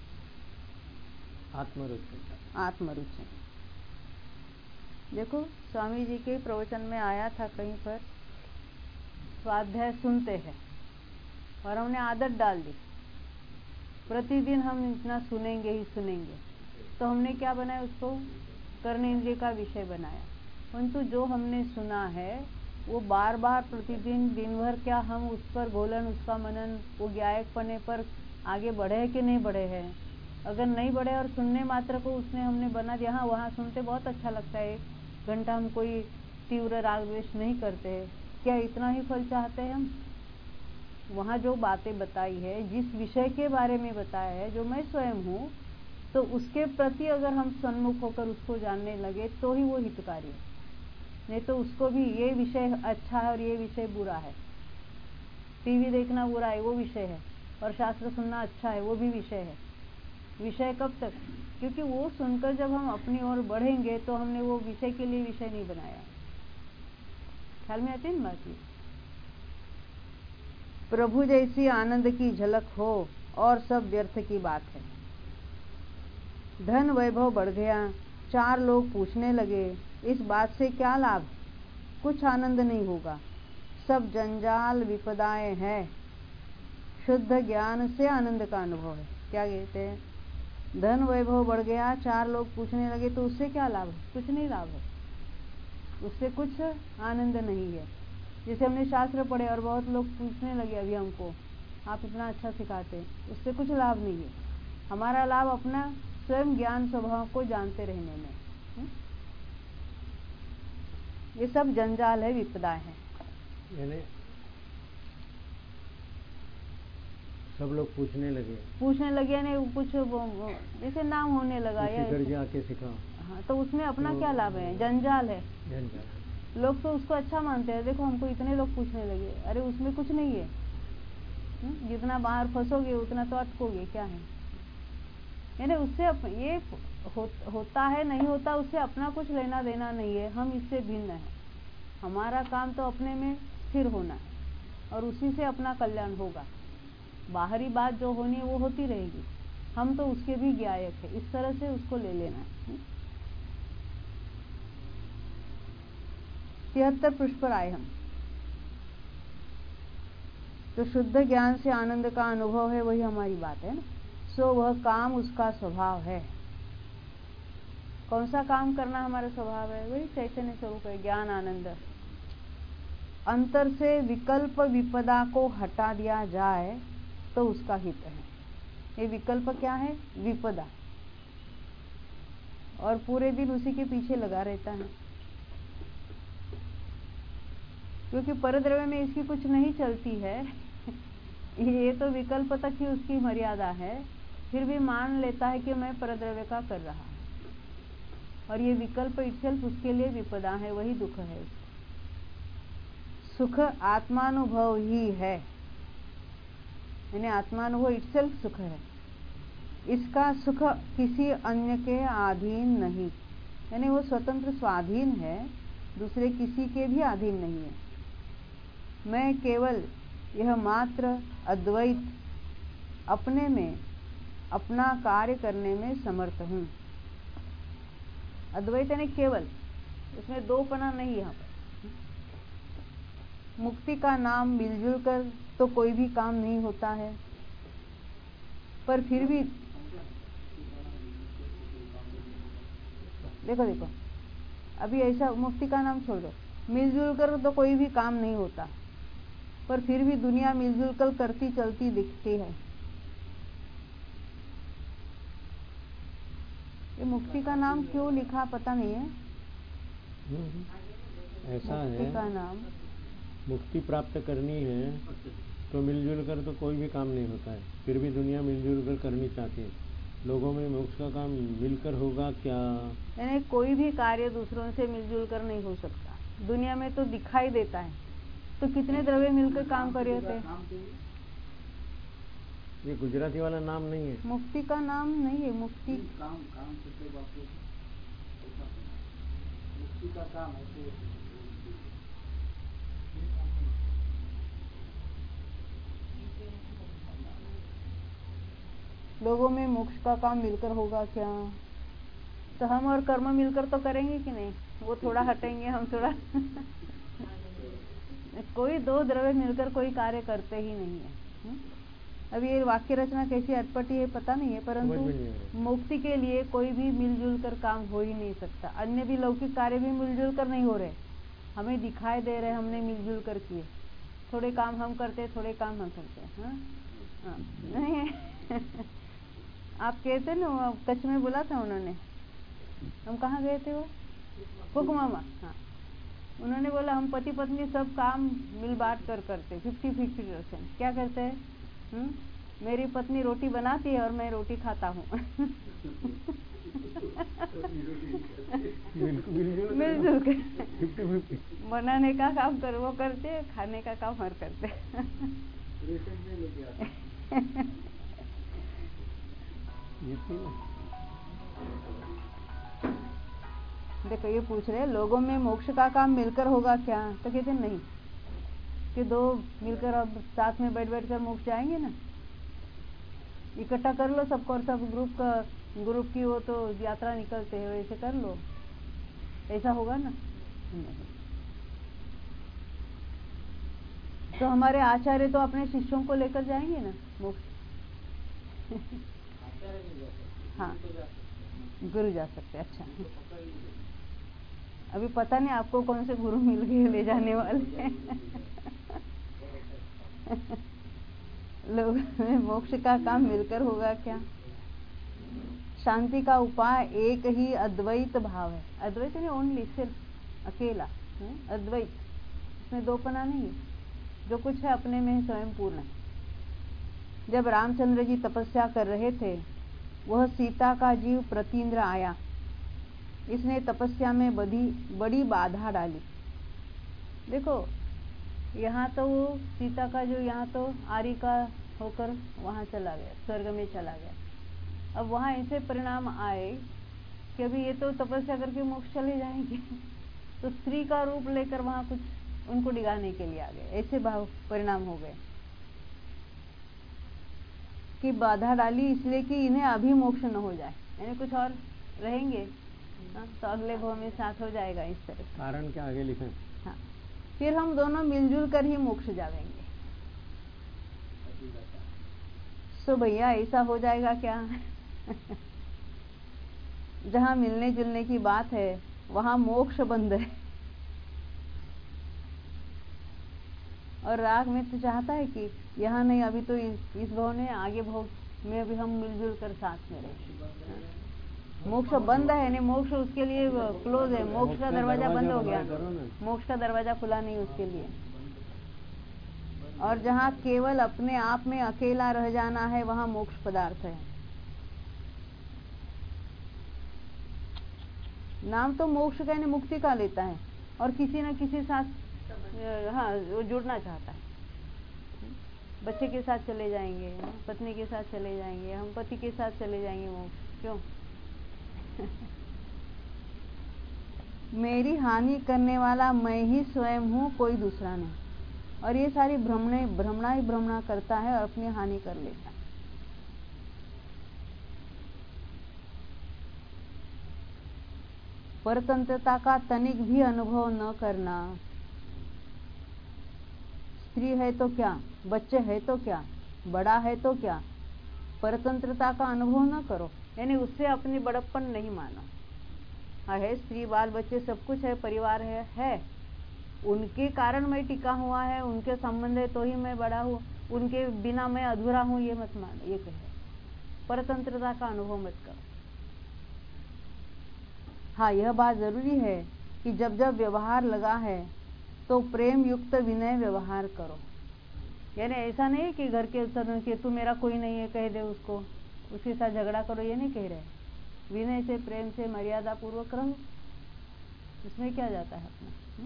आत्मरुचि। देखो, स्वामी जी के प्रवचन में आया था कहीं पर, स्वाध्याय सुनते हैं और हमने आदत डाल दी, प्रतिदिन हम इतना सुनेंगे ही सुनेंगे। तो हमने क्या बनाया? उसको कर्म इंद्रिय का विषय बनाया। परंतु जो हमने सुना है वो बार बार प्रतिदिन दिन भर, क्या हम उस पर घोलन, उसका मनन, वो ज्ञायक पने पर आगे बढ़े है कि नहीं बढ़े हैं? अगर नहीं बढ़े और सुनने मात्र को उसने हमने बना दिया, हाँ वहाँ सुनते बहुत अच्छा लगता है, 1 घंटा हम कोई तीव्र राग द्वेष नहीं करते हैं, क्या इतना ही फल चाहते हैं हम? वहाँ जो बातें बताई है, जिस विषय के बारे में बताया है, जो मैं स्वयं हूँ, तो उसके प्रति अगर हम सन्मुख होकर उसको जानने लगे तो ही वो हितकारी है। नहीं तो उसको भी ये विषय अच्छा है और ये विषय बुरा है, टीवी देखना बुरा है वो विषय है, और शास्त्र सुनना अच्छा है वो भी विषय है, विषय कब तक? क्योंकि वो सुनकर जब हम अपनी ओर बढ़ेंगे तो हमने वो विषय के लिए विषय नहीं बनाया। ख्याल में आती है ना बात? प्रभु जैसी आनंद की झलक हो और सब व्यर्थ की बात है। धन वैभव बढ़ गया, 4 लोग पूछने लगे, इस बात से क्या लाभ? कुछ आनंद नहीं होगा, सब जंजाल विपदाएं हैं। शुद्ध ज्ञान से आनंद का अनुभव है। क्या कहते हैं? धन वैभव बढ़ गया, 4 लोग पूछने लगे, तो उससे क्या लाभ है? कुछ नहीं लाभ है, उससे कुछ आनंद नहीं है। जैसे हमने शास्त्र पढ़े और बहुत लोग पूछने लगे अभी हमको, आप इतना अच्छा सिखाते हैं, उससे कुछ लाभ नहीं है। हमारा लाभ अपना स्वयं ज्ञान स्वभाव को जानते रहने में। ये सब जंजाल है, विपदा है। यानी सब लोग पूछने लगे नहीं, कुछ जैसे नाम होने लगा या घर जाके सिखा। हाँ, तो उसमें अपना क्या लाभ है? जंजाल है। लोग तो उसको अच्छा मानते हैं, देखो हमको इतने लोग पूछने लगे, अरे उसमें कुछ नहीं है। जितना बाहर फंसोगे उतना तो अटकोगे, क्या है? यानी उससे ये होता है नहीं होता, उससे अपना कुछ लेना देना नहीं है। हम इससे भिन्न है। हमारा काम तो अपने में स्थिर होना है और उसी से अपना कल्याण होगा। बाहरी बात जो होनी है वो होती रहेगी, हम तो उसके भी ज्ञायक है। इस तरह से उसको ले लेना है। 73 पृष्ठ पर आए हम। तो शुद्ध ज्ञान से आनंद का अनुभव है, वही हमारी बात है ना। सो वह काम उसका स्वभाव है। कौन सा काम करना हमारा स्वभाव है? वही चैतन्य स्वरूप है, ज्ञान आनंद। अंतर से विकल्प विपदा को हटा दिया जाए तो उसका हित है। ये विकल्प क्या है? विपदा। और पूरे दिन उसी के पीछे लगा रहता है, क्योंकि परद्रव्य में इसकी कुछ नहीं चलती है। ये तो विकल्प तक ही उसकी मर्यादा है, फिर भी मान लेता है कि मैं परद्रव्य का कर रहा हूं। और ये विकल्प इटसेल्फ उसके लिए विपदा है, वही दुख है। सुख आत्मानुभव ही है, यानी आत्मानुभव इटसेल्फ सुख है। इसका सुख किसी अन्य के अधीन नहीं, यानी वो स्वतंत्र स्वाधीन है, दूसरे किसी के भी अधीन नहीं है। मैं केवल यह मात्र अद्वैत अपने में अपना कार्य करने में समर्थ हूँ। अद्वैत यानी केवल, इसमें दोपना नहीं। यहाँ पर मुक्ति का नाम मिलजुल कर तो कोई भी काम नहीं होता है, पर फिर भी देखो अभी ऐसा मुक्ति का नाम छोड़ दो, मिलजुल कर तो कोई भी काम नहीं होता, पर फिर भी दुनिया मिलजुल कर करती चलती दिखती है। ये मुक्ति का नाम क्यों लिखा पता नहीं है। ऐसा मुक्ति है, का नाम मुक्ति प्राप्त करनी है तो मिलजुल कर तो कोई भी काम नहीं होता है, फिर भी दुनिया मिलजुल कर करनी चाहती है। लोगों में मोक्ष का काम मिलकर होगा क्या? यानी कोई भी कार्य दूसरों से मिलजुल कर नहीं हो सकता। दुनिया में तो दिखाई देता है, तो कितने द्रव्य मिलकर काम कर रहे थे। ये गुजराती वाला नाम नहीं है, मुक्ति का नाम नहीं है। मुक्ति का काम है। लोगों में मोक्ष का काम मिलकर होगा क्या? तो हम और कर्म मिलकर तो करेंगे कि नहीं? वो थोड़ा हटेंगे, हम थोड़ा कोई दो द्रव्य मिलकर कोई कार्य करते ही नहीं है। अब ये वाक्य रचना कैसी अटपटी है पता नहीं है, परंतु मुक्ति के लिए कोई भी मिलजुल कर काम हो ही नहीं सकता। अन्य भी लौकिक कार्य भी मिलजुल कर नहीं हो रहे, हमें दिखाई दे रहे हमने मिलजुल कर किए। थोड़े काम हम करते, थोड़े काम हम करते हैं। नहीं आप कहते ना, कच्छ में बोला था उन्होंने, हम कहाँ गए थे वो कुकु मामा। हाँ, उन्होंने बोला हम पति पत्नी सब काम मिल बांट कर करते, 50-50%। क्या करते हैं? मेरी पत्नी रोटी बनाती है और मैं रोटी खाता हूँ। मिलजुल कर बनाने का काम कर वो करते, खाने का काम हर करते। जितनी में देखो ये पूछ रहे हैं लोगों में मोक्ष का काम मिलकर होगा क्या, तो कहते नहीं कि दो मिलकर अब साथ में बैठ कर मोक्ष जाएंगे ना, इकट्ठा कर लो सबको और सब ग्रुप की वो तो यात्रा निकलते हैं वैसे कर लो, ऐसा होगा ना। तो हमारे आचार्य तो अपने शिष्यों को लेकर जाएंगे ना मोक्ष। हाँ गुरु जा सकते। अच्छा अभी पता नहीं आपको कौन से गुरु मिल गए ले जाने वाले। लोग में मोक्ष का काम मिलकर होगा क्या। शांति का उपाय एक ही अद्वैत भाव है। अद्वैत नहीं ओनली सिर्फ अकेला अद्वैत, इसमें दोपना नहीं है, जो कुछ है अपने में स्वयं पूर्ण है। जब रामचंद्र जी तपस्या कर रहे थे वह सीता का जीव प्रतीन्द्र आया, इसने तपस्या में बड़ी बाधा डाली। देखो यहाँ तो वो सीता का जो यहाँ तो आरी का होकर वहां चला गया, स्वर्ग में चला गया। अब वहां ऐसे परिणाम आए कि अभी ये तो तपस्या करके मोक्ष चले जाएंगे, तो स्त्री का रूप लेकर वहां कुछ उनको डिगाने के लिए आ गए, ऐसे भाव परिणाम हो गए कि बाधा डाली इसलिए कि इन्हें अभी मोक्ष न हो जाए, यानी कुछ और रहेंगे तो अगले भाव में साथ हो जाएगा। इस तरह कारण क्या आगे लिखे। हाँ फिर हम दोनों मिलजुल कर ही मोक्ष जाएंगे। सो भैया ऐसा हो जाएगा क्या। जहाँ मिलने जुलने की बात है वहां मोक्ष बंद है। और राग में तो चाहता है कि यहाँ नहीं, अभी तो इस भाव ने आगे भाव में अभी हम मिलजुल कर साथ में रहे। मोक्ष बंद है, नहीं मोक्ष उसके लिए क्लोज है, मोक्ष का दरवाजा बंद हो गया, मोक्ष का दरवाजा खुला नहीं उसके लिए। और जहाँ केवल अपने आप में अकेला रह जाना है वहां मोक्ष पदार्थ है। नाम तो मोक्ष का यानी मुक्ति का लेता है और किसी न किसी साथ हाँ वो जुड़ना चाहता है। बच्चे के साथ चले जाएंगे, पत्नी के साथ चले जाएंगे, हम पति के साथ चले जाएंगे मोक्ष, क्यों। मेरी हानि करने वाला मैं ही स्वयं हूँ, कोई दूसरा नहीं। और ये सारी भ्रमणा ही भ्रमणा करता है और अपनी हानि कर लेता है। परतंत्रता का तनिक भी अनुभव न करना। स्त्री है तो क्या, बच्चे है तो क्या, बड़ा है तो क्या, परतंत्रता का अनुभव न करो, यानी उससे अपनी बड़प्पन नहीं मानो। हाँ है स्त्री बाल बच्चे सब कुछ है, परिवार है, उनके कारण मैं टिका हुआ है, उनके संबंध है तो ही मैं बड़ा हूँ, उनके बिना मैं अधूरा हूँ, ये मत मानो। ये कहे परतंत्रता का अनुभव मत करो। हाँ यह बात जरूरी है कि जब जब व्यवहार लगा है तो प्रेम युक्त विनय व्यवहार करो। यानी ऐसा नहीं कि घर के सदस्य तू मेरा कोई नहीं है कह दे उसको, उसके साथ झगड़ा करो, ये नहीं कह रहे। विनय से प्रेम से मर्यादा पूर्वक रहो, इसमें क्या जाता है अपना।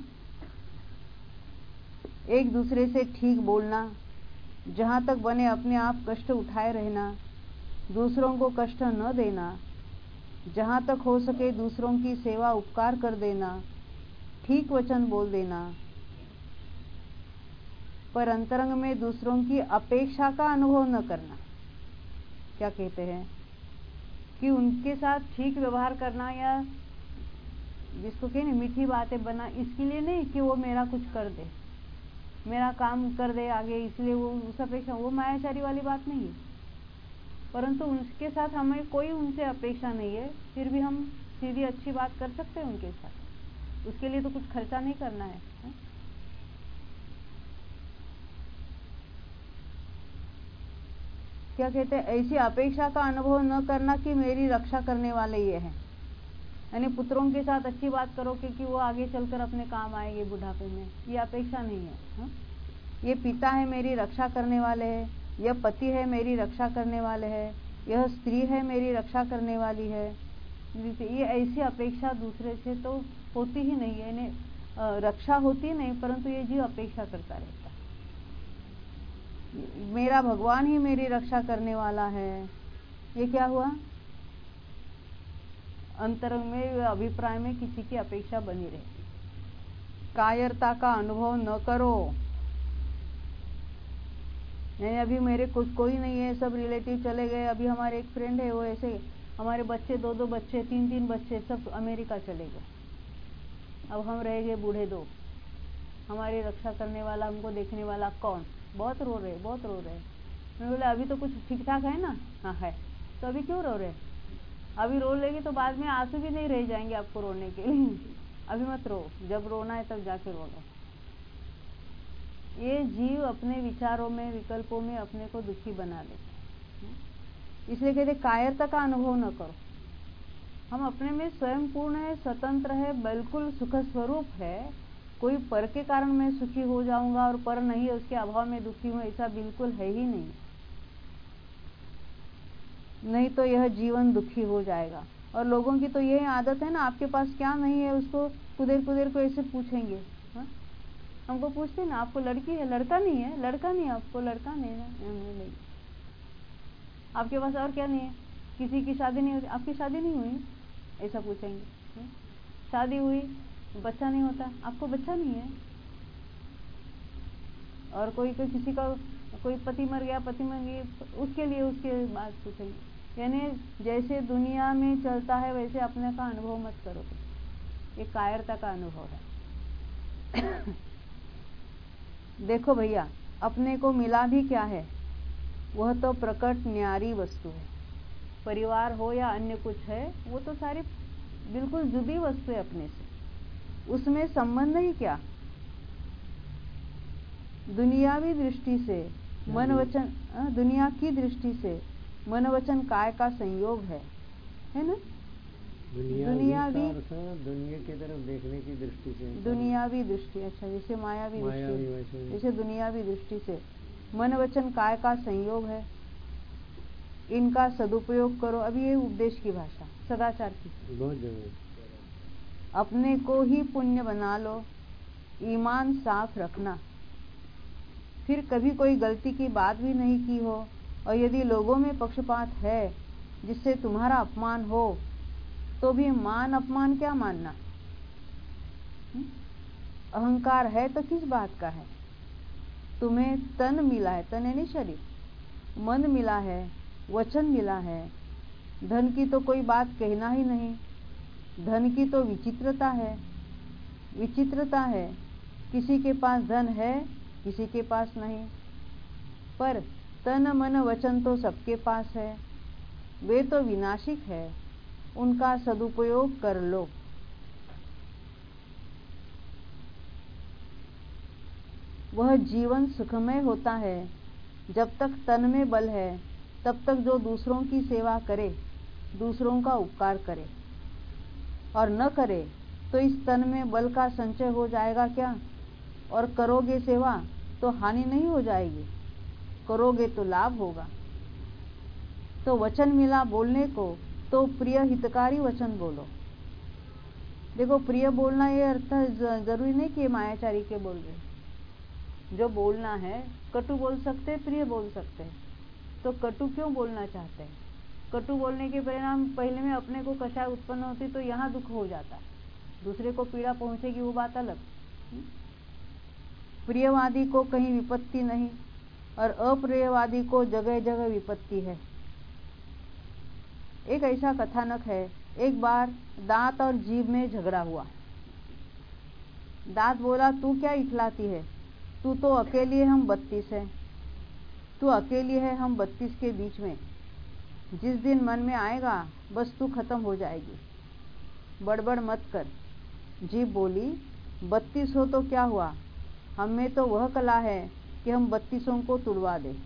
एक दूसरे से ठीक बोलना, जहां तक बने अपने आप कष्ट उठाए रहना, दूसरों को कष्ट न देना, जहां तक हो सके दूसरों की सेवा उपकार कर देना, ठीक वचन बोल देना, पर अंतरंग में दूसरों की अपेक्षा का अनुभव न करना। क्या कहते हैं कि उनके साथ ठीक व्यवहार करना या जिसको कहें मीठी बातें बना, इसके लिए नहीं कि वो मेरा कुछ कर दे, मेरा काम कर दे आगे, इसलिए वो उस अपेक्षा, वो मायाचारी वाली बात नहीं है। परंतु उनके साथ हमें कोई उनसे अपेक्षा नहीं है, फिर भी हम सीधी अच्छी बात कर सकते हैं उनके साथ, उसके लिए तो कुछ खर्चा नहीं करना है। क्या कहते हैं, ऐसी अपेक्षा का अनुभव न करना कि मेरी रक्षा करने वाले ये हैं। यानी पुत्रों के साथ अच्छी बात करो कि वो आगे चलकर अपने काम आएंगे बुढ़ापे में, ये अपेक्षा नहीं है। हा? ये पिता है मेरी रक्षा करने वाले है, यह पति है मेरी रक्षा करने वाले है, यह स्त्री है मेरी रक्षा करने वाली है, ये ऐसी अपेक्षा दूसरे से तो होती ही नहीं है। यानी रक्षा होती नहीं, परंतु ये जीव अपेक्षा करता रहता है, मेरा भगवान ही मेरी रक्षा करने वाला है। ये क्या हुआ, अंतरंग में, अभिप्राय में किसी की अपेक्षा बनी रहे। कायरता का अनुभव न करो। नहीं, अभी मेरे कुछ कोई नहीं है, सब रिलेटिव चले गए। अभी हमारे एक फ्रेंड है, वो ऐसे हमारे बच्चे, 2-2 बच्चे, 3-3 बच्चे, सब अमेरिका चले गए। अब हम रह गए बूढ़े 2। हमारी रक्षा करने वाला, हमको देखने वाला कौन? बहुत रो रहे, बहुत रो रहे। मैं बोले अभी तो कुछ ठीक ठाक है ना? हाँ है। तो अभी क्यों रो रहे? अभी रो लेगी तो बाद में आंसू भी नहीं रह जाएंगे आपको रोने के लिए। अभी मत रो, जब रोना है तब जाके रोना। ये जीव अपने विचारों में, विकल्पों में अपने को दुखी बना लेता है। इसलिए कहते कायरता का अनुभव न करो। हम अपने में स्वयं पूर्ण है, स्वतंत्र है, बिल्कुल सुख स्वरूप है। कोई पर के कारण मैं सुखी हो जाऊंगा और पर नहीं है उसके अभाव में दुखी हूं, ऐसा बिल्कुल है ही नहीं। नहीं तो यह जीवन दुखी हो जाएगा। और लोगों की तो यही आदत है ना, आपके पास क्या नहीं है उसको कुदेर कुदेर को ऐसे पूछेंगे। हा? हमको पूछते ना, आपको लड़की है? लड़का नहीं है? लड़का नहीं है आपको? लड़का नहीं है? नहीं। आपके पास और क्या नहीं है? किसी की शादी नहीं होती? आपकी शादी नहीं हुई? ऐसा पूछेंगे। हा? शादी हुई, बच्चा नहीं होता? आपको बच्चा नहीं है? और कोई किसी का कोई पति मर गया, पति मर गई, उसके लिए उसके बात पूछेंगे। यानी जैसे दुनिया में चलता है वैसे अपने का अनुभव मत करो। ये कायरता का अनुभव है। देखो भैया, अपने को मिला भी क्या है? वह तो प्रकट न्यारी वस्तु है। परिवार हो या अन्य कुछ है, वो तो सारी बिल्कुल जुदी वस्तु है अपने से। उसमें संबंध ही क्या? दुनियावी दृष्टि से मन वचन, दुनिया की दृष्टि से मन वचन काय का संयोग है ना? दुनियावी दुनिया की तरफ देखने की दृष्टि से, दुनियावी दृष्टि, अच्छा, जैसे मायावी दृष्टि, जैसे दुनियावी दृष्टि से मन वचन काय का संयोग है। इनका सदुपयोग करो। अभी ये उपदेश की भाषा, सदाचार की। बहुत जरूरी। अपने को ही पुण्य बना लो, ईमान साफ रखना। फिर कभी कोई गलती की बात भी नहीं की हो, और यदि लोगों में पक्षपात है जिससे तुम्हारा अपमान हो, तो भी मान अपमान क्या मानना? अहंकार है तो किस बात का है? तुम्हें तन मिला है, तन यानी शरीर, मन मिला है, वचन मिला है। धन की तो कोई बात कहना ही नहीं। धन की तो विचित्रता है, विचित्रता है। किसी के पास धन है, किसी के पास नहीं, पर तन मन वचन तो सबके पास है। वे तो विनाशिक है, उनका सदुपयोग कर लो। वह जीवन सुखमय होता है जब तक तन में बल है, तब तक जो दूसरों की सेवा करे, दूसरों का उपकार करे, और न करे तो इस तन में बल का संचय हो जाएगा क्या? और करोगे सेवा तो हानि नहीं हो जाएगी, करोगे तो लाभ होगा। तो वचन मिला बोलने को, तो प्रिय हितकारी वचन बोलो। देखो, प्रिय बोलना ये अर्थ जरूरी नहीं कि मायाचारी के बोल रहे। जो बोलना है, कटु बोल सकते हैं, प्रिय बोल सकते हैं। तो कटु क्यों बोलना चाहते हैं? कटु बोलने के परिणाम पहले में अपने को कषाय उत्पन्न होती, तो यहाँ दुख हो जाता है, दूसरे को पीड़ा पहुंचेगी, वो बात अलग। प्रियवादी को कहीं विपत्ति नहीं, और अप्रियवादी को जगह जगह विपत्ति है। एक ऐसा कथानक है, एक बार दांत और जीभ में झगड़ा हुआ। दांत बोला, तू क्या इठलाती है, तू तो अकेली है, हम 32 हैं। तू अकेली है, हम 32 के बीच में। जिस दिन मन में आएगा बस तू खत्म हो जाएगी, बड़बड़ मत कर। जीभ बोली, 32 हो तो क्या हुआ, हम में तो वह कला है कि हम 32 को तुड़वा दें।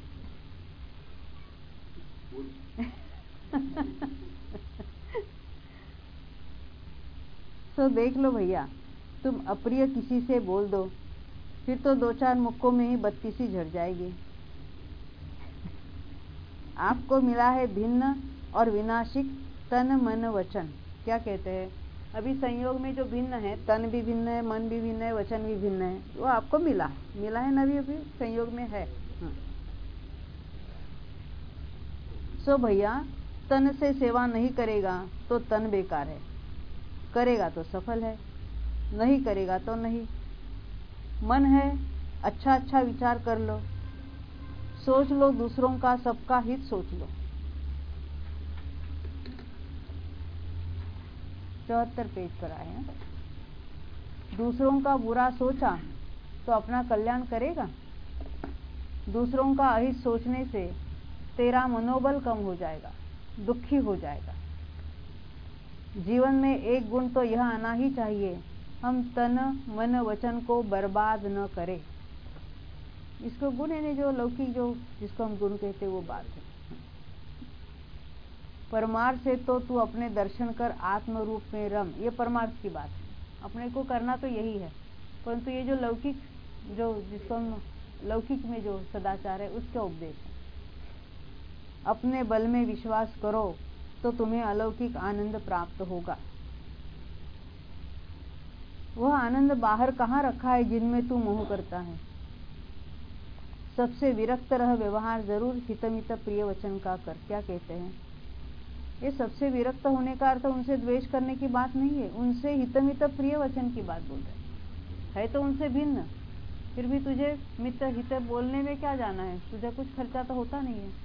तो देख लो भैया, तुम अप्रिय किसी से बोल दो, फिर तो 2-4 मुक्कों में ही 32 झड़ जाएगी। आपको मिला है भिन्न और विनाशिक तन मन वचन। क्या कहते हैं? अभी संयोग में जो भिन्न है, तन भी भिन्न है, मन भी भिन्न है, वचन भी भिन्न है, वो आपको मिला है ना, अभी संयोग में है। सो भैया, तन से सेवा नहीं करेगा तो तन बेकार है, करेगा तो सफल है, नहीं करेगा तो नहीं। मन है, अच्छा अच्छा विचार कर लो, सोच लो दूसरों का, सबका हित सोच लो। 74 पेज पर आए हैं। दूसरों का बुरा सोचा तो अपना कल्याण करेगा? दूसरों का अहित सोचने से तेरा मनोबल कम हो जाएगा, दुखी हो जाएगा। जीवन में एक गुण तो यह आना ही चाहिए, हम तन मन वचन को बर्बाद न करें। इसको गुण यानी जो लौकिक, जो जिसको हम गुण कहते हैं, वो बात है। परमार्थ से तो तू अपने दर्शन कर आत्म रूप में रम, ये परमार्थ की बात है। अपने को करना तो यही है, परंतु ये जो लौकिक, जो जिसको हम लौकिक में जो सदाचार है, उसका उपदेश है। अपने बल में विश्वास करो तो तुम्हें अलौकिक आनंद प्राप्त होगा। वह आनंद बाहर कहाँ रखा है जिनमें तू मोह करता है। सबसे विरक्त रह, व्यवहार जरूर हितमित प्रिय वचन का कर। क्या कहते हैं? ये सबसे विरक्त होने का अर्थ उनसे द्वेष करने की बात नहीं है, उनसे हितमित प्रिय वचन की बात बोल रहे है तो उनसे भिन्न, फिर भी तुझे मित हित बोलने में क्या जाना है, तुझे कुछ खर्चा तो होता नहीं है।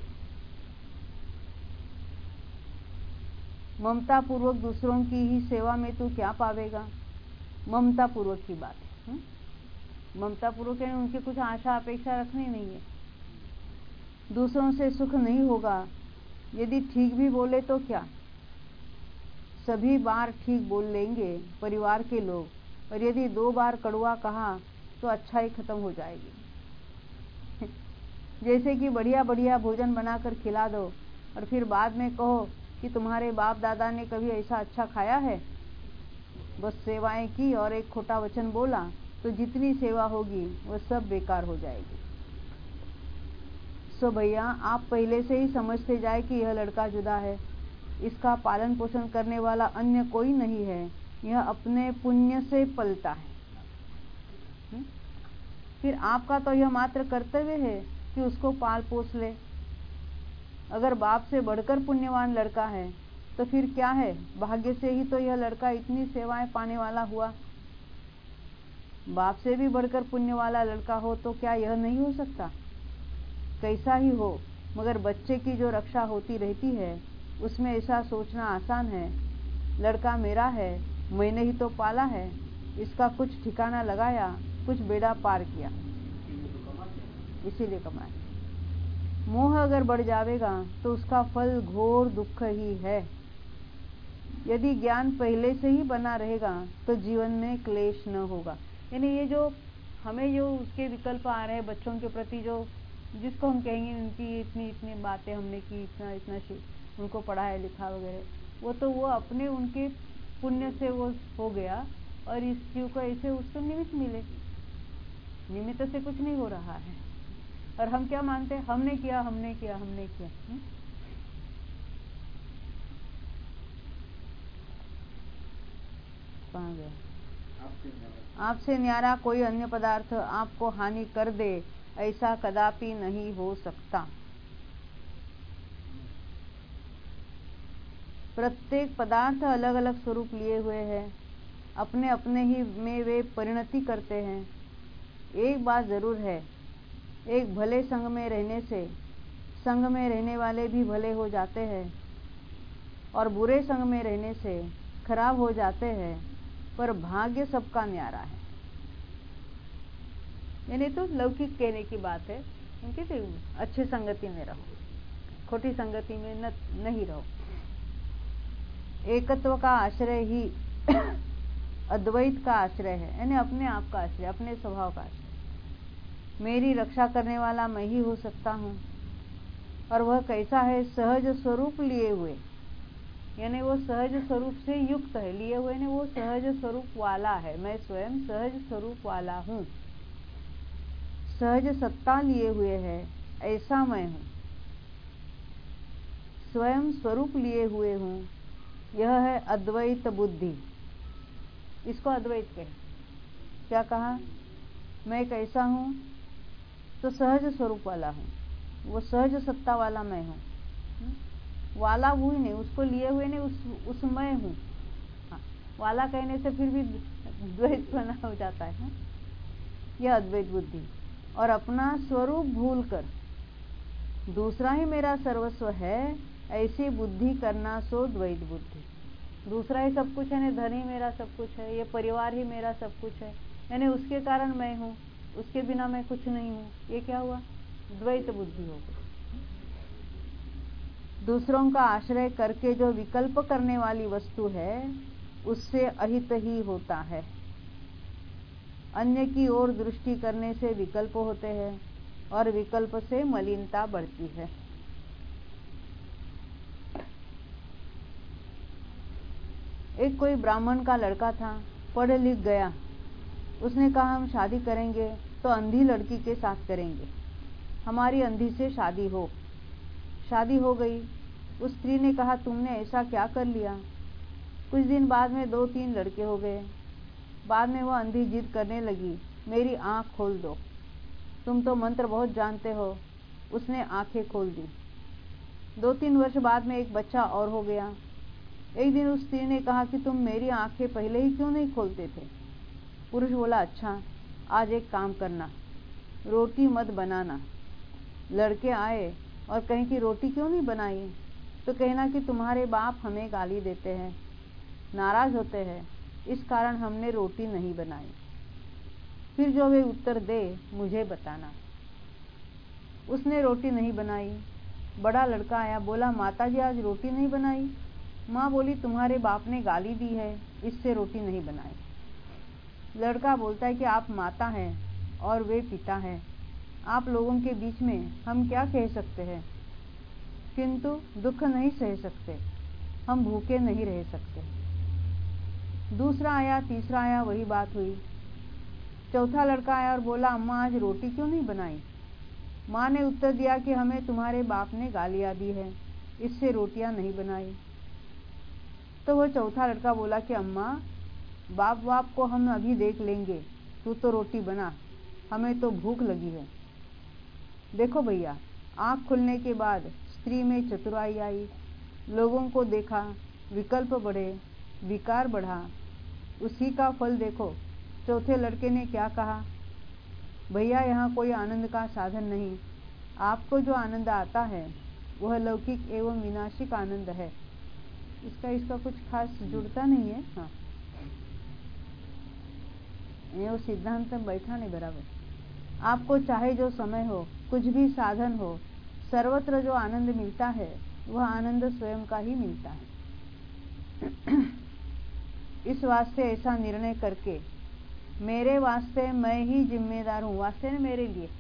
ममता पूर्वक दूसरों की ही सेवा में तू क्या पावेगा? ममता पूर्वक की बात है। ममता पूर्वक है, उनकी कुछ आशा अपेक्षा रखनी नहीं है। दूसरों से सुख नहीं होगा, यदि ठीक भी बोले तो क्या, सभी बार ठीक बोल लेंगे परिवार के लोग, और यदि 2 बार कड़वा कहा तो अच्छाई खत्म हो जाएगी। जैसे कि बढ़िया बढ़िया भोजन बनाकर खिला दो और फिर बाद में कहो कि तुम्हारे बाप दादा ने कभी ऐसा अच्छा खाया है। बस सेवाएं की और एक खोटा वचन बोला तो जितनी सेवा होगी वह सब बेकार हो जाएगी। सो भैया, आप पहले से ही समझते जाए कि यह लड़का जुदा है, इसका पालन पोषण करने वाला अन्य कोई नहीं है, यह अपने पुण्य से पलता है। फिर आपका तो यह मात्र कर्तव्य है कि उसको पाल पोस ले। अगर बाप से बढ़कर पुण्यवान लड़का है तो फिर क्या है, भाग्य से ही तो यह लड़का इतनी सेवाएं पाने वाला हुआ। बाप से भी बढ़कर पुण्य वाला लड़का हो तो क्या यह नहीं हो सकता? कैसा ही हो, मगर बच्चे की जो रक्षा होती रहती है उसमें ऐसा सोचना आसान है, लड़का मेरा है, मैंने ही तो पाला है, इसका कुछ ठिकाना लगाया, कुछ बेड़ा पार किया, इसीलिए कमाए। मोह अगर बढ़ जाएगा तो उसका फल घोर दुख ही है। यदि ज्ञान पहले से ही बना रहेगा तो जीवन में क्लेश न होगा। यानी ये जो हमें जो उसके विकल्प आ रहे हैं बच्चों के प्रति, जो जिसको हम कहेंगे उनकी इतनी इतनी बातें हमने की, इतना इतना उनको पढ़ाया लिखा वगैरह, वो तो वो अपने उनके पुण्य से वो हो गया, और इस जीव को ऐसे उसको निमित्त मिले। निमित्त से कुछ नहीं हो रहा है। और हम क्या मानते हैं, हमने किया हमने किया हमने किया। कहाँ गया? आपसे न्यारा कोई अन्य पदार्थ आपको हानि कर दे, ऐसा कदापि नहीं हो सकता। प्रत्येक पदार्थ अलग अलग स्वरूप लिए हुए हैं, अपने अपने ही में वे परिणति करते हैं। एक बात जरूर है, एक भले संग में रहने से संग में रहने वाले भी भले हो जाते हैं, और बुरे संग में रहने से खराब हो जाते हैं, पर भाग्य सबका न्यारा है। यानी तो लौकिक कहने की बात है, उनकी तो अच्छी संगति में रहो, खोटी संगति में नहीं रहो। एकत्व का आश्रय ही अद्वैत का आश्रय है, यानी अपने आप का आश्रय, अपने स्वभाव का आश्रय। मेरी रक्षा करने वाला मैं ही हो सकता हूँ, और वह कैसा है, सहज स्वरूप लिए हुए, यानी वो सहज स्वरूप से युक्त है। लिए हुए ने वो सहज स्वरूप वाला है, मैं स्वयं सहज स्वरूप वाला हूँ, सहज सत्ता लिए हुए है, ऐसा मैं हूँ, स्वयं स्वरूप लिए हुए हूँ। यह है अद्वैत बुद्धि, इसको अद्वैत कहे। क्या कहा? मैं कैसा हूँ? तो सहज स्वरूप वाला हूँ, वो सहज सत्ता वाला मैं हूँ। वाला हूँ ही नहीं, उसको लिए हुए नहीं, उस मैं हूँ। हाँ, वाला कहने से फिर भी द्वैत बना हो जाता है। यह अद्वैत बुद्धि। और अपना स्वरूप भूलकर दूसरा ही मेरा सर्वस्व है, ऐसी बुद्धि करना सो द्वैत बुद्धि। दूसरा ही सब कुछ है, यानी धन ही मेरा सब कुछ है, ये परिवार ही मेरा सब कुछ है, यानी उसके कारण मैं हूँ, उसके बिना मैं कुछ नहीं हूँ। ये क्या हुआ? द्वैत बुद्धि हो गई। दूसरों का आश्रय करके जो विकल्प करने वाली वस्तु है उससे अहित ही होता है। अन्य की ओर दृष्टि करने से विकल्प होते हैं और विकल्प से मलिनता बढ़ती है। एक कोई ब्राह्मण का लड़का था, पढ़ लिख गया। उसने कहा हम शादी करेंगे तो अंधी लड़की के साथ करेंगे, हमारी अंधी से शादी हो। शादी हो गई। उस स्त्री ने कहा तुमने ऐसा क्या कर लिया? कुछ दिन बाद में 2-3 लड़के हो गए। बाद में वो अंधी जिद करने लगी, मेरी आंख खोल दो, तुम तो मंत्र बहुत जानते हो। उसने आंखें खोल दी। 2-3 वर्ष बाद में एक बच्चा और हो गया। एक दिन उस स्त्री ने कहा कि तुम मेरी आंखें पहले ही क्यों नहीं खोलते थे? पुरुष बोला अच्छा, आज एक काम करना, रोटी मत बनाना। लड़के आए और कहें कि रोटी क्यों नहीं बनाई? तो कहना कि तुम्हारे बाप हमें गाली देते हैं, नाराज होते हैं, इस कारण हमने रोटी नहीं बनाई। फिर जो वे उत्तर दे मुझे बताना। उसने रोटी नहीं बनाई। बड़ा लड़का आया, बोला माताजी आज रोटी नहीं बनाई। माँ बोली तुम्हारे बाप ने गाली दी है, इससे रोटी नहीं बनाई। लड़का बोलता है कि आप माता हैं और वे पिता हैं, आप लोगों के बीच में हम क्या कह सकते हैं, किंतु दुख नहीं सह सकते, हम भूखे नहीं रह सकते। दूसरा आया, तीसरा आया, वही बात हुई। चौथा लड़का आया और बोला अम्मा आज रोटी क्यों नहीं बनाई? माँ ने उत्तर दिया कि हमें तुम्हारे बाप ने गालियां दी है, इससे रोटियां नहीं बनाई। तो वो चौथा लड़का बोला कि अम्मा बाप को हम अभी देख लेंगे, तू तो रोटी बना, हमें तो भूख लगी है। देखो भैया, आंख खुलने के बाद स्त्री में चतुराई आई, लोगों को देखा, विकल्प बढ़े, विकार बढ़ा, उसी का फल देखो। चौथे लड़के ने क्या कहा, भैया यहाँ कोई आनंद का साधन नहीं, आपको जो आनंद आता है वह लौकिक एवं विनाशिक आनंद है। इसका कुछ खास जुड़ता नहीं है। हाँ, ये वो सिद्धांत में बैठा नहीं बराबर। आपको चाहे जो समय हो, कुछ भी साधन हो, सर्वत्र जो आनंद मिलता है वह आनंद स्वयं का ही मिलता है। इस वास्ते ऐसा निर्णय करके, मेरे वास्ते मैं ही जिम्मेदार हूँ, वास्ते न मेरे लिए,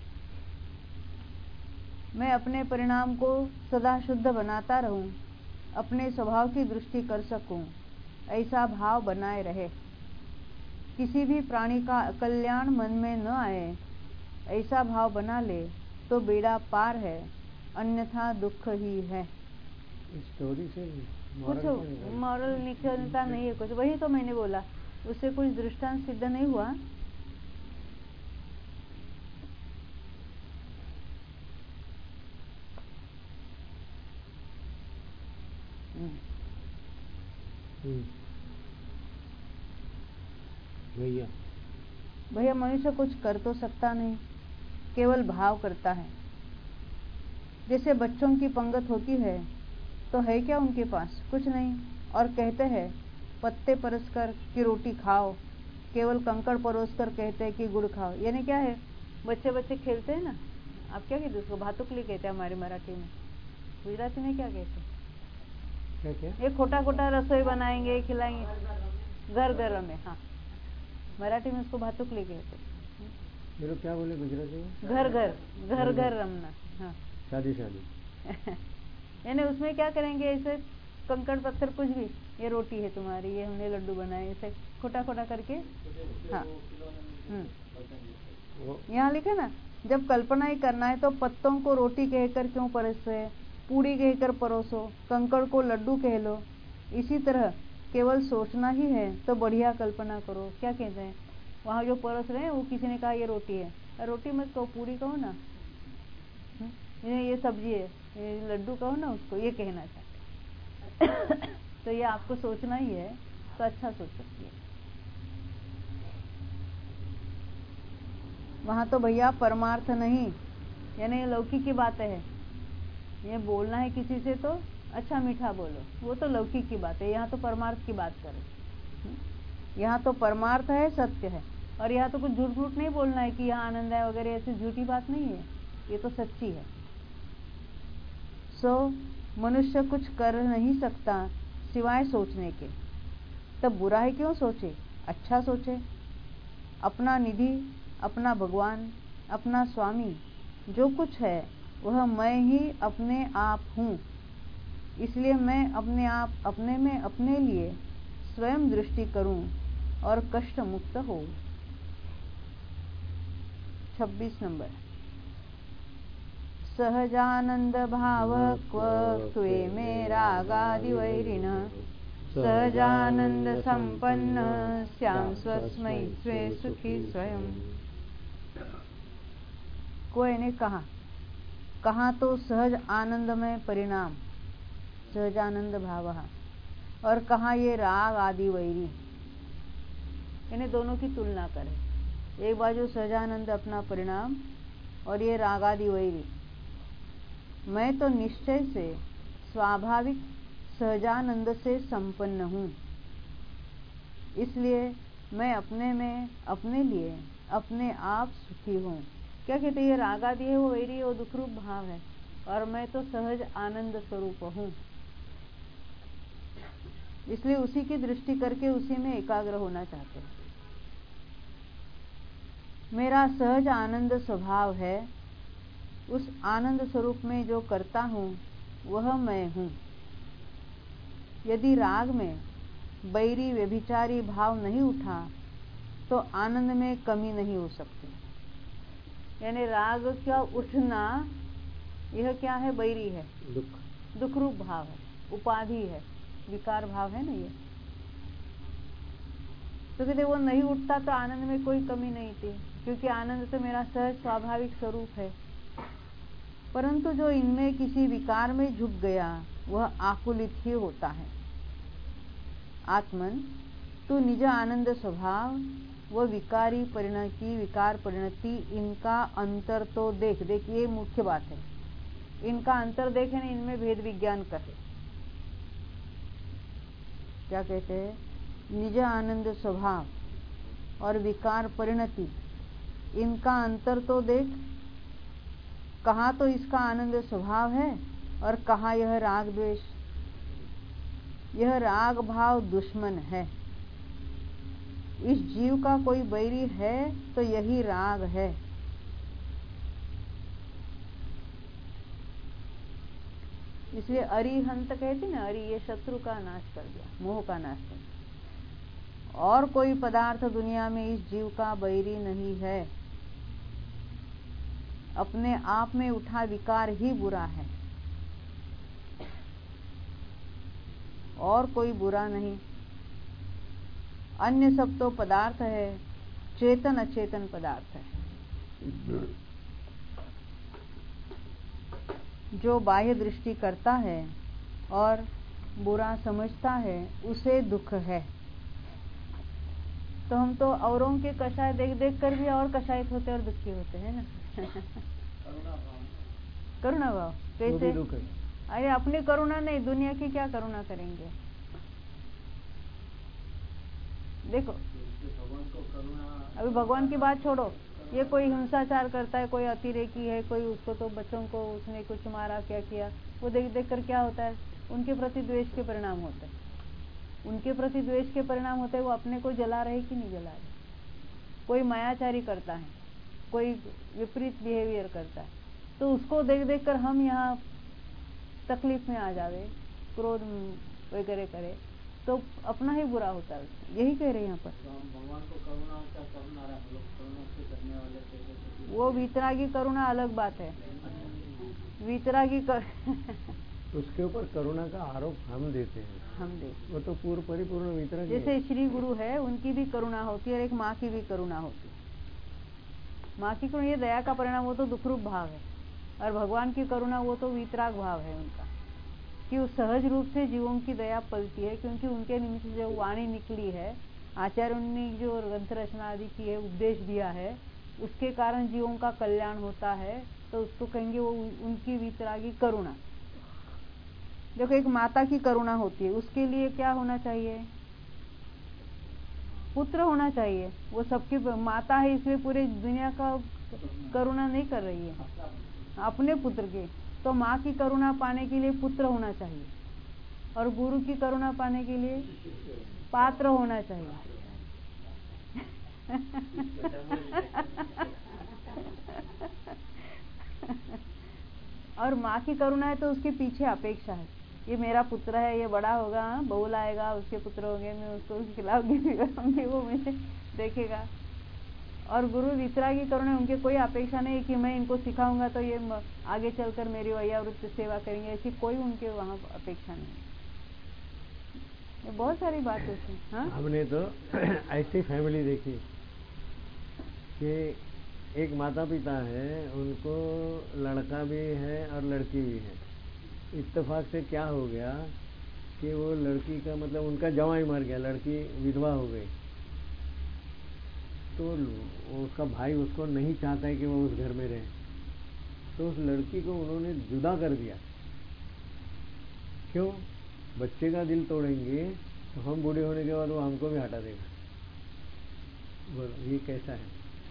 मैं अपने परिणाम को सदा शुद्ध बनाता रहूं, अपने स्वभाव की दृष्टि कर सकूं, ऐसा भाव बनाए रहे। किसी भी प्राणी का कल्याण मन में न आए, ऐसा भाव बना ले तो बेड़ा पार है, अन्यथा दुख ही है। स्टोरी से कुछ मॉरल निकलता नहीं है कुछ, वही तो मैंने बोला, उससे कुछ दृष्टांत सिद्ध नहीं हुआ। भैया मनुष्य कुछ कर तो सकता नहीं, केवल भाव करता है। जैसे बच्चों की पंगत होती है तो है क्या उनके पास? कुछ नहीं, और कहते हैं पत्ते परस कर कि रोटी खाओ, केवल कंकड़ परोस कर कहते हैं कि गुड़ खाओ। यानी क्या है, बच्चे खेलते हैं ना, आप क्या कहते हैं उसको? भातुकली कहते हैं हमारी मराठी में। गुजराती में क्या कहते हैं? ये खोटा रसोई बनाएंगे, खिलाएंगे घर घर में। हाँ, मराठी में उसको भातुकली कहते हैं। ये लोग क्या बोले गुजराती में? घर घर रमना। हाँ, शादी यानी उसमें क्या करेंगे, ऐसे कंकड़ पत्थर कुछ भी, ये रोटी है तुम्हारी, ये हमने लड्डू बनाए, ऐसे खोटा करके। हाँ, यहाँ लिखा ना, जब कल्पना ही करना है तो पत्तों को रोटी कहकर क्यों परोसे, पूड़ी कहकर परोसो, कंकड़ को लड्डू कह लो। इसी तरह केवल सोचना ही है तो बढ़िया कल्पना करो। क्या कहते हैं वहाँ जो परोस रहे हैं, वो किसी ने कहा ये रोटी है, रोटी मत कहो, पूरी कहो ना, ये सब्जी है, ये लड्डू कहो ना उसको, ये कहना चाहते तो ये आपको सोचना ही है, तो अच्छा सोच सकती है। वहां तो भैया परमार्थ नहीं, यानी ये लौकिक की बातें है। ये बोलना है किसी से तो अच्छा मीठा बोलो, वो तो लौकिक की बात है। यहाँ तो परमार्थ की बात करें। यहाँ तो परमार्थ है, सत्य है। और यहाँ तो कुछ झूठ झूठ नहीं बोलना है कि यहाँ आनंद है वगैरह, ऐसी झूठी बात नहीं है, ये तो सच्ची है। सो मनुष्य कुछ कर नहीं सकता सिवाय सोचने के, तब बुरा है क्यों सोचे, अच्छा सोचे। अपना निधि, अपना भगवान, अपना स्वामी जो कुछ है वह मैं ही अपने आप हूँ। इसलिए मैं अपने आप अपने में अपने लिए स्वयं दृष्टि करूं और कष्ट मुक्त हो। 26 नंबर। सहजानंद भाव क्व त्वे में रागादि वैरिण, सहजानंद संपन्न श्याम स्वस्मै स्वे सुखी स्वयं। कोई ने कहा तो सहज आनंद में परिणाम, सहजानंद भाव, और कहा ये राग आदि वैरी। इन्हें दोनों की तुलना करें। एक बाजू सहजानंद अपना परिणाम और ये राग आदि वैरी। मैं तो निश्चय से स्वाभाविक सहजानंद से संपन्न हूँ, इसलिए मैं अपने में अपने लिए अपने आप सुखी हूँ। क्या कहते हैं, ये राग आदि है, वो वैरी है, वो दुख रूप भाव है, और मैं तो सहज आनंद स्वरूप हूँ। इसलिए उसी की दृष्टि करके उसी में एकाग्र होना चाहते हैं। मेरा सहज आनंद स्वभाव है, उस आनंद स्वरूप में जो करता हूँ वह मैं हूँ। यदि राग में बैरी व्यभिचारी भाव नहीं उठा तो आनंद में कमी नहीं हो सकती। यानी राग क्या उठना, यह क्या है, बैरी है, दुख रूप भाव है, उपाधि है, विकार भाव है ना ये। तो कहते वो नहीं उठता तो आनंद में कोई कमी नहीं थी, क्योंकि आनंद तो मेरा सहज स्वाभाविक स्वरूप है। परंतु जो इनमें किसी विकार में झुक गया वह आकुलित ही होता है। आत्मन तू निज आनंद स्वभाव व विकारी परिणति, विकार परिणति, इनका अंतर तो देख। ये मुख्य बात है, इनका अंतर देखे ना, इनमें भेद विज्ञान कर। क्या कहते हैं, निज आनंद स्वभाव और विकार परिणति, इनका अंतर तो देख। कहाँ तो इसका आनंद स्वभाव है और कहाँ यह राग द्वेष। यह राग भाव दुश्मन है। इस जीव का कोई बैरी है तो यही राग है। इसलिए अरिहंत कहती ना, अरि ये शत्रु का नाश कर दिया, मोह का नाश कर दिया। और कोई पदार्थ दुनिया में इस जीव का बैरी नहीं है। अपने आप में उठा विकार ही बुरा है, और कोई बुरा नहीं। अन्य सब तो पदार्थ है, चेतन अचेतन पदार्थ है। जो बाह्य दृष्टि करता है और बुरा समझता है उसे दुख है। तो हम तो औरों के कषाय देख देख कर भी और कषायित होते और दुखी होते हैं ना। करुणा भाव कैसे? अरे अपनी करुणा नहीं, दुनिया की क्या करुणा करेंगे। देखो अभी भगवान की बात छोड़ो, ये कोई हिंसाचार करता है, कोई अतिरेकी है, कोई उसको तो बच्चों को उसने कुछ मारा, क्या किया, वो देख देख कर क्या होता है, उनके प्रति द्वेष के परिणाम होते हैं। उनके प्रति द्वेष के परिणाम होते हैं, वो अपने को जला रहे कि नहीं जला रहे। कोई मायाचारी करता है, कोई विपरीत बिहेवियर करता है, तो उसको देख देख कर हम यहाँ तकलीफ में आ जावे, क्रोध वगैरह करे, तो अपना ही बुरा होता है। यही कह रहे हैं यहाँ पर। भगवान को करुणा क्या करना रहा, हम लोग करुणा से करने वाले। वो वीतरागी करुणा अलग बात है। वीतरागी उसके ऊपर करुणा का आरोप हम देते हैं, वो तो पूर्ण परिपूर्ण वितरागी। जैसे श्री गुरु है, उनकी भी करुणा होती है और एक माँ की भी करुणा होती है। माँ की करुणा ये दया का परिणाम, वो तो दुखरूप भाव है। और भगवान की करुणा वो तो वीतराग भाव है उनका, कि वो सहज रूप से जीवों की दया पलती है, क्योंकि उनके निमित्त जो वाणी निकली है, आचार्यों ने जो ग्रंथ रचना आदि की है, उपदेश दिया है, उसके कारण जीवों का कल्याण होता है, तो उसको कहेंगे वो उनकी वीतरागी करुणा। देखो एक माता की करुणा होती है, उसके लिए क्या होना चाहिए? पुत्र होना चाहिए। वो सबकी माता है, इसलिए पूरी दुनिया का करुणा नहीं कर रही है, अपने पुत्र के। तो माँ की करुणा पाने के लिए पुत्र होना चाहिए, और गुरु की करुणा पाने के लिए पात्र होना चाहिए। और माँ की करुणा है तो उसके पीछे अपेक्षा है, ये मेरा पुत्र है, ये बड़ा होगा, बहू लाएगा, उसके पुत्र होंगे, मैं उसको खिलाऊंगी, वो मुझे देखेगा। और गुरु वितरागी करुणा, उनके कोई अपेक्षा नहीं कि मैं इनको सिखाऊंगा तो ये आगे चलकर मेरी वैयावृत्ति सेवा करेंगे, ऐसी कोई उनके वहाँ अपेक्षा नहीं। ये बहुत सारी बात होती है। हाँ, हमने तो ऐसी फैमिली देखी कि एक माता पिता है, उनको लड़का भी है और लड़की भी है। इत्तेफाक से क्या हो गया कि वो लड़की का मतलब उनका जवाई मर गया, लड़की विधवा हो गई, तो उसका भाई उसको नहीं चाहता है कि वो उस घर में रहे, तो उस लड़की को उन्होंने जुदा कर दिया। क्यों? बच्चे का दिल तोड़ेंगे तो हम बूढ़े होने के बाद वो हमको भी हटा देगा। बोलो ये कैसा है?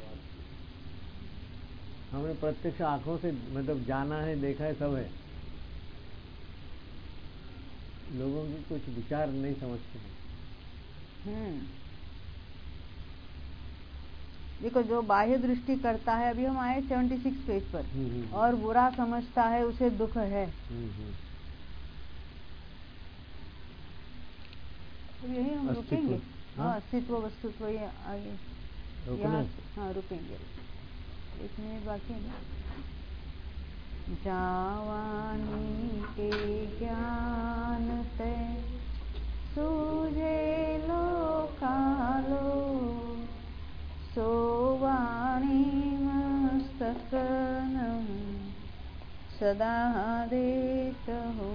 हमने प्रत्यक्ष आंखों से मतलब जाना है, देखा है, सब है। लोगों की कुछ विचार नहीं समझते हैं। देखो जो बाह्य दृष्टि करता है, अभी हम आए 76 पेज पर, और बुरा समझता है, उसे दुख है। तो यही हम रुकेंगे। हाँ, अस्तित्व वस्तुत्व, ये आगे यहाँ। हाँ, रुकेंगे, 1 मिनट बाकी है। जावानी के ज्ञान ते सूझे लो कालो, सोवाणी मस्तकनम सदा देत हो।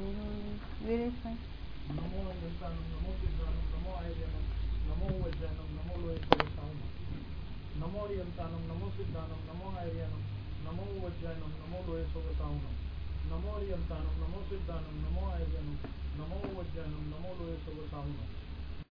नमो यंतानं नमो सिद्धानं नमो आयर्यानं नमो वज्रानं नमो लोयसवसानं नमो यंतानं नमो सिद्धानं नमो आयर्यानं नमो वज्रानं नमो लोयसवसानं नमो यंतानं नमो सिद्धानं नमो आयर्यानं नमो वज्रानं नमो लोयसवसानं